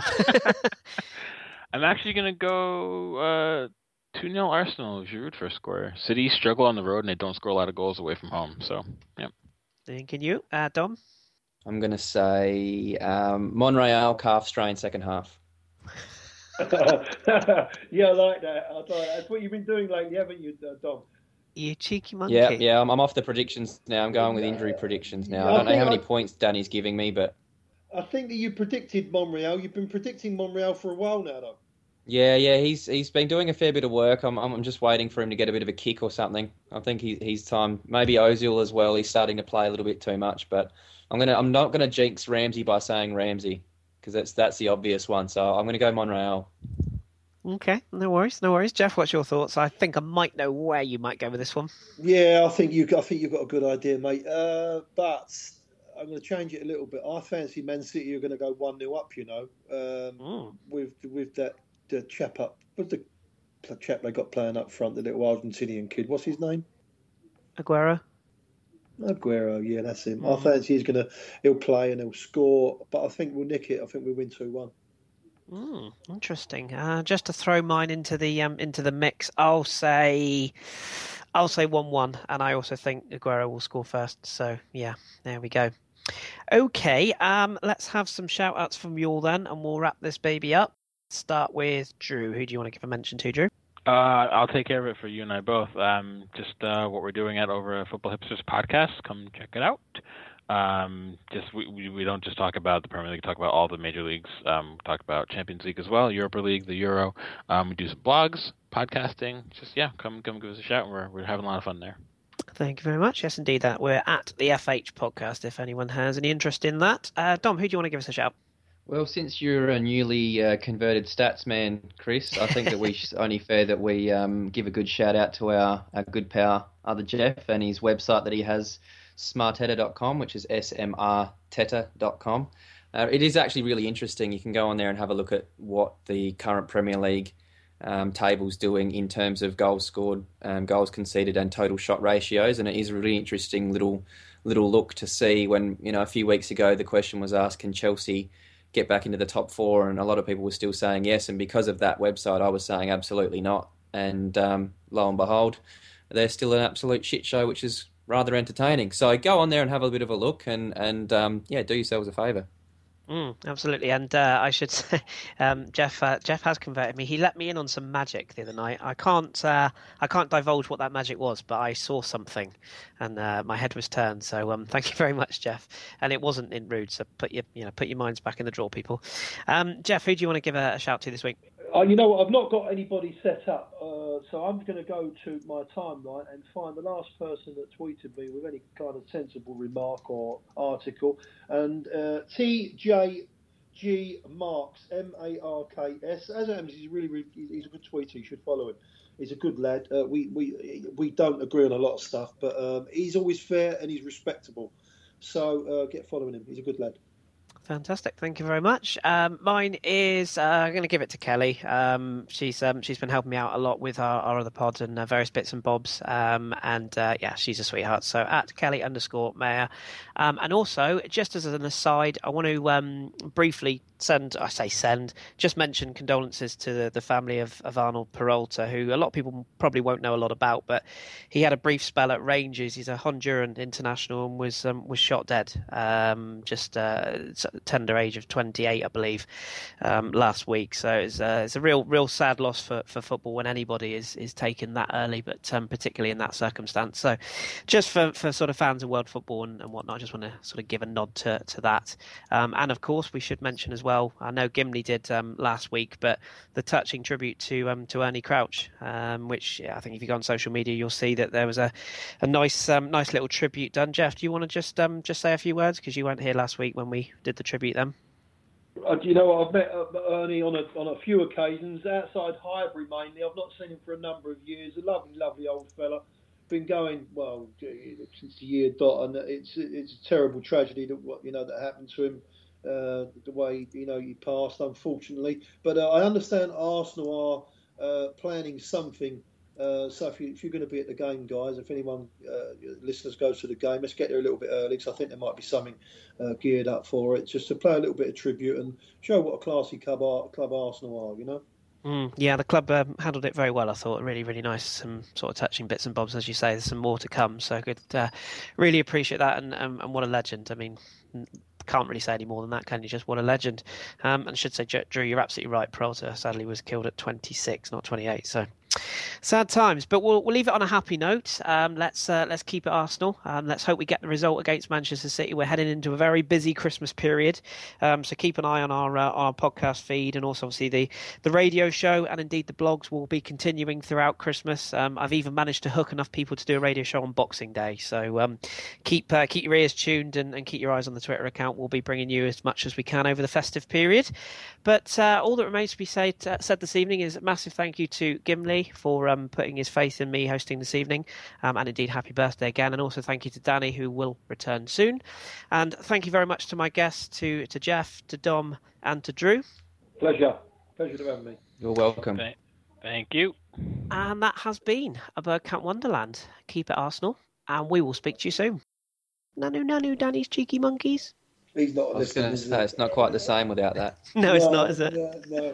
I'm actually going to go... Uh... two nil Arsenal, Giroud first scorer. City struggle on the road and they don't score a lot of goals away from home. So, yeah. And can you, uh, Dom? I'm going to say um, Monreal calf strain second half. Yeah, I like that. I like that. That's what you've been doing lately, haven't you, Dom? You cheeky monkey. Yeah, yeah. I'm, I'm off the predictions now. I'm going with injury predictions now. I don't I know how many I, points Danny's giving me, but I think that you predicted Monreal. You've been predicting Monreal for a while now, though. Yeah, yeah, he's he's been doing a fair bit of work. I'm I'm just waiting for him to get a bit of a kick or something. I think he he's time. Maybe Ozil as well. He's starting to play a little bit too much. But I'm gonna I'm not gonna jinx Ramsey by saying Ramsey because that's that's the obvious one. So I'm gonna go Monreal. Okay, no worries, no worries. Jeff, what's your thoughts? I think I might know where you might go with this one. Yeah, I think you I think you've got a good idea, mate. Uh, but I'm going to change it a little bit. I fancy Man City are going to go one nil up. You know, um, mm. with with that. The chap up, was the chap they got playing up front, the little Argentinian kid. What's his name? Aguero. Aguero, yeah, that's him. Mm. I fancy he's gonna he'll play and he'll score, but I think we'll nick it. I think we'll win two one. Mm, interesting. Uh, just to throw mine into the um, into the mix, I'll say I'll say one one, and I also think Aguero will score first. So yeah, there we go. Okay, um, let's have some shout outs from you all then, and we'll wrap this baby up. Start with Drew. Who do you want to give a mention to, Drew? Uh, I'll take care of it for you and I both. Um, just uh, what we're doing at over at Football Hipsters podcast. Come check it out. Um, just we, we we don't just talk about the Premier League. We talk about all the major leagues. Um, we talk about Champions League as well, Europa League, the Euro. Um, we do some blogs, podcasting. Just yeah, come come give us a shout. We're we're having a lot of fun there. Thank you very much. Yes, indeed, that we're at the F H podcast. If anyone has any interest in that, uh, Dom, who do you want to give us a shout? Well, since you're a newly uh, converted stats man, Chris, I think that we sh- only fair that we um, give a good shout out to our, our good pal, other Jeff, and his website that he has, smarteta dot com, which is S M R teta dot com. Uh, it is actually really interesting. You can go on there and have a look at what the current Premier League um, table's doing in terms of goals scored, um, goals conceded, and total shot ratios, and it is a really interesting little little look to see when, you know, a few weeks ago the question was asked, can Chelsea get back into the top four, and a lot of people were still saying yes, and because of that website I was saying absolutely not, and um, lo and behold they're still an absolute shit show, which is rather entertaining. So go on there and have a bit of a look, and and um, yeah, do yourselves a favour. Mm, absolutely, and uh, I should say, um, Jeff. Uh, Jeff has converted me. He let me in on some magic the other night. I can't. Uh, I can't divulge what that magic was, but I saw something, and uh, my head was turned. So, um, thank you very much, Jeff. And it wasn't in rude. So put your, you know, put your minds back in the drawer, people. Um, Jeff, who do you want to give a, a shout to this week? Uh, you know what? I've not got anybody set up, uh, so I'm going to go to my timeline and find the last person that tweeted me with any kind of sensible remark or article. And uh, T J G Marks, M A R K S. As happens, he's really, really, he's a good tweeter. You should follow him. He's a good lad. Uh, we we we don't agree on a lot of stuff, but um, he's always fair and he's respectable. So uh, get following him. He's a good lad. Fantastic, thank you very much. Um, mine is uh, I'm going to give it to Kelly. Um, she's um, she's been helping me out a lot with our, our other pods and uh, various bits and bobs. Um, and uh, yeah, she's a sweetheart. So at Kelly underscore Mayor. Um, and also, just as an aside, I want to um, briefly send, I say send, just mention condolences to the, the family of, of Arnold Peralta, who a lot of people probably won't know a lot about, but he had a brief spell at Rangers. He's a Honduran international and was um, was shot dead. Um, just uh, tender age of twenty-eight, I believe, um, last week. So it's, uh, it's a real, real sad loss for, for football when anybody is, is taken that early, but um, particularly in that circumstance. So just for, for sort of fans of world football and, and whatnot, I just want to sort of give a nod to, to that. Um, and of course, we should mention as well, I know Gimli did um, last week, but the touching tribute to um, to Ernie Crouch, um, which yeah, I think if you go on social media, you'll see that there was a, a nice um, nice little tribute done. Jeff, do you want to just um, just say a few words, because you weren't here last week when we did the tribute then? Uh, you know, I've met uh, Ernie on a on a few occasions outside Highbury mainly. I've not seen him for a number of years. A lovely, lovely old fella. Been going well since the year dot, and it's it's a terrible tragedy that what you know that happened to him. Uh, the way you know he passed, unfortunately. But uh, I understand Arsenal are uh, planning something. Uh, so if, you, if you're going to be at the game, guys, if anyone uh, listeners goes to the game, let's get there a little bit early, because I think there might be something uh, geared up for it, just to play a little bit of tribute and show what a classy club, are, club Arsenal are, you know. Mm, yeah, the club um, handled it very well, I thought. Really, really nice. Some sort of touching bits and bobs, as you say. There's some more to come, so good. Uh, really appreciate that, and, and and what a legend. I mean, can't really say any more than that, can you? Just what a legend. Um, and I should say, Drew, you're absolutely right. Peralta sadly was killed at twenty-six, not twenty-eight. So sad times, but we'll we'll leave it on a happy note. Um, let's uh, let's keep it Arsenal. Um, let's hope we get the result against Manchester City. We're heading into a very busy Christmas period, um, so keep an eye on our uh, our podcast feed, and also obviously the the radio show, and indeed the blogs will be continuing throughout Christmas. Um, I've even managed to hook enough people to do a radio show on Boxing Day, so um, keep uh, keep your ears tuned and, and keep your eyes on the Twitter account. We'll be bringing you as much as we can over the festive period. But uh, all that remains to be said, uh, said this evening is a massive thank you to Gimli for um, putting his faith in me hosting this evening, um, and indeed happy birthday again. And also thank you to Danny, who will return soon. And thank you very much to my guests, to to Jeff, to Dom, and to Drew. Pleasure. Pleasure to have me. You're welcome. Thank you. And that has been a Bergkamp Wonderland. Keep it Arsenal, and we will speak to you soon. Nanu, nanu, Danny's cheeky monkeys. He's not I was going listening. to say, it's not quite the same without that. No, it's not, is it? No, no.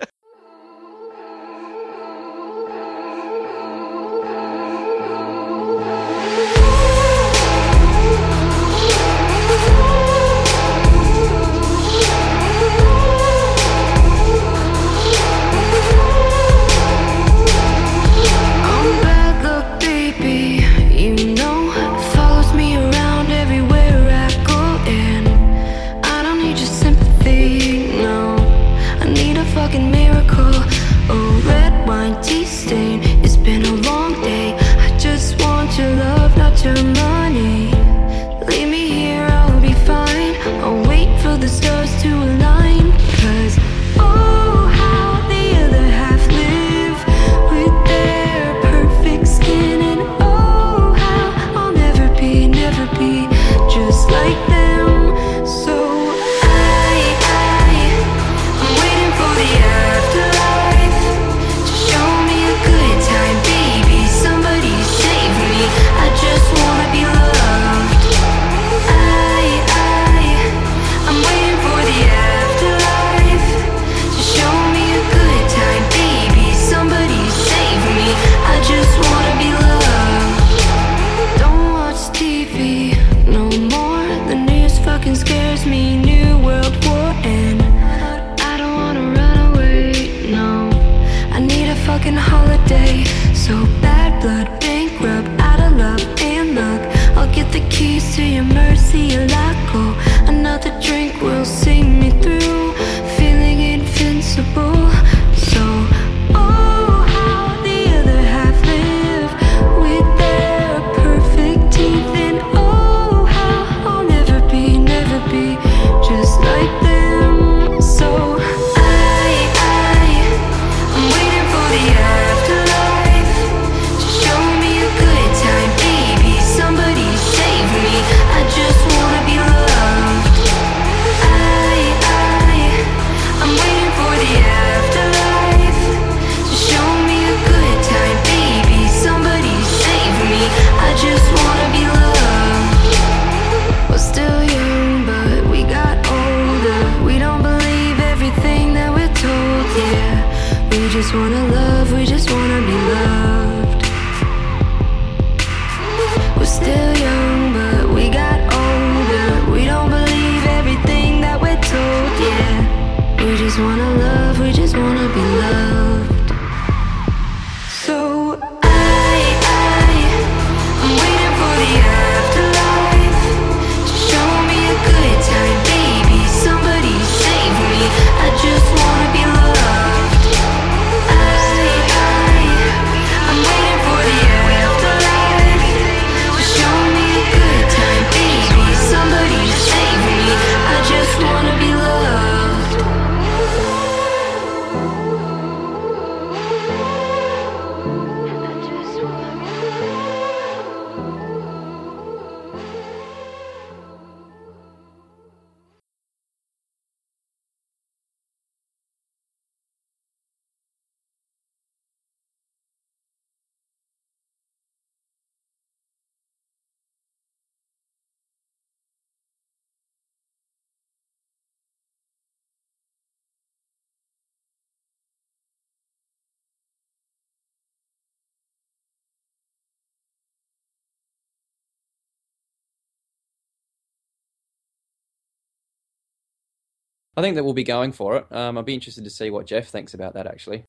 I think that we'll be going for it. Um, I'd be interested to see what Jeff thinks about that, actually.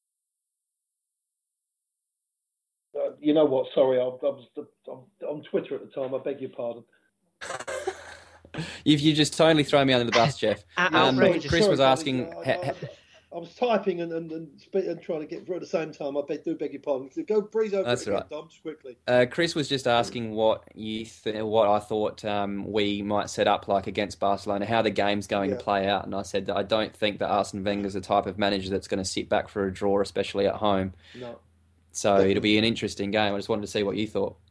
Uh, you know what? Sorry, I, I was I'm, on Twitter at the time. I beg your pardon. You've you just totally thrown me under the bus, Jeff. um, Chris sorry, was asking. I, I, I was typing and, and, and, and trying to get through at the same time. I beg, do beg your pardon. Go breeze over That's it again, right. Dom, just quickly. Uh, Chris was just asking what you th- what I thought um, we might set up like against Barcelona, how the game's going Yeah. to play out, and I said that I don't think that Arsene Wenger's the type of manager that's going to sit back for a draw, especially at home. No. So Definitely. it'll be an interesting game. I just wanted to see what you thought.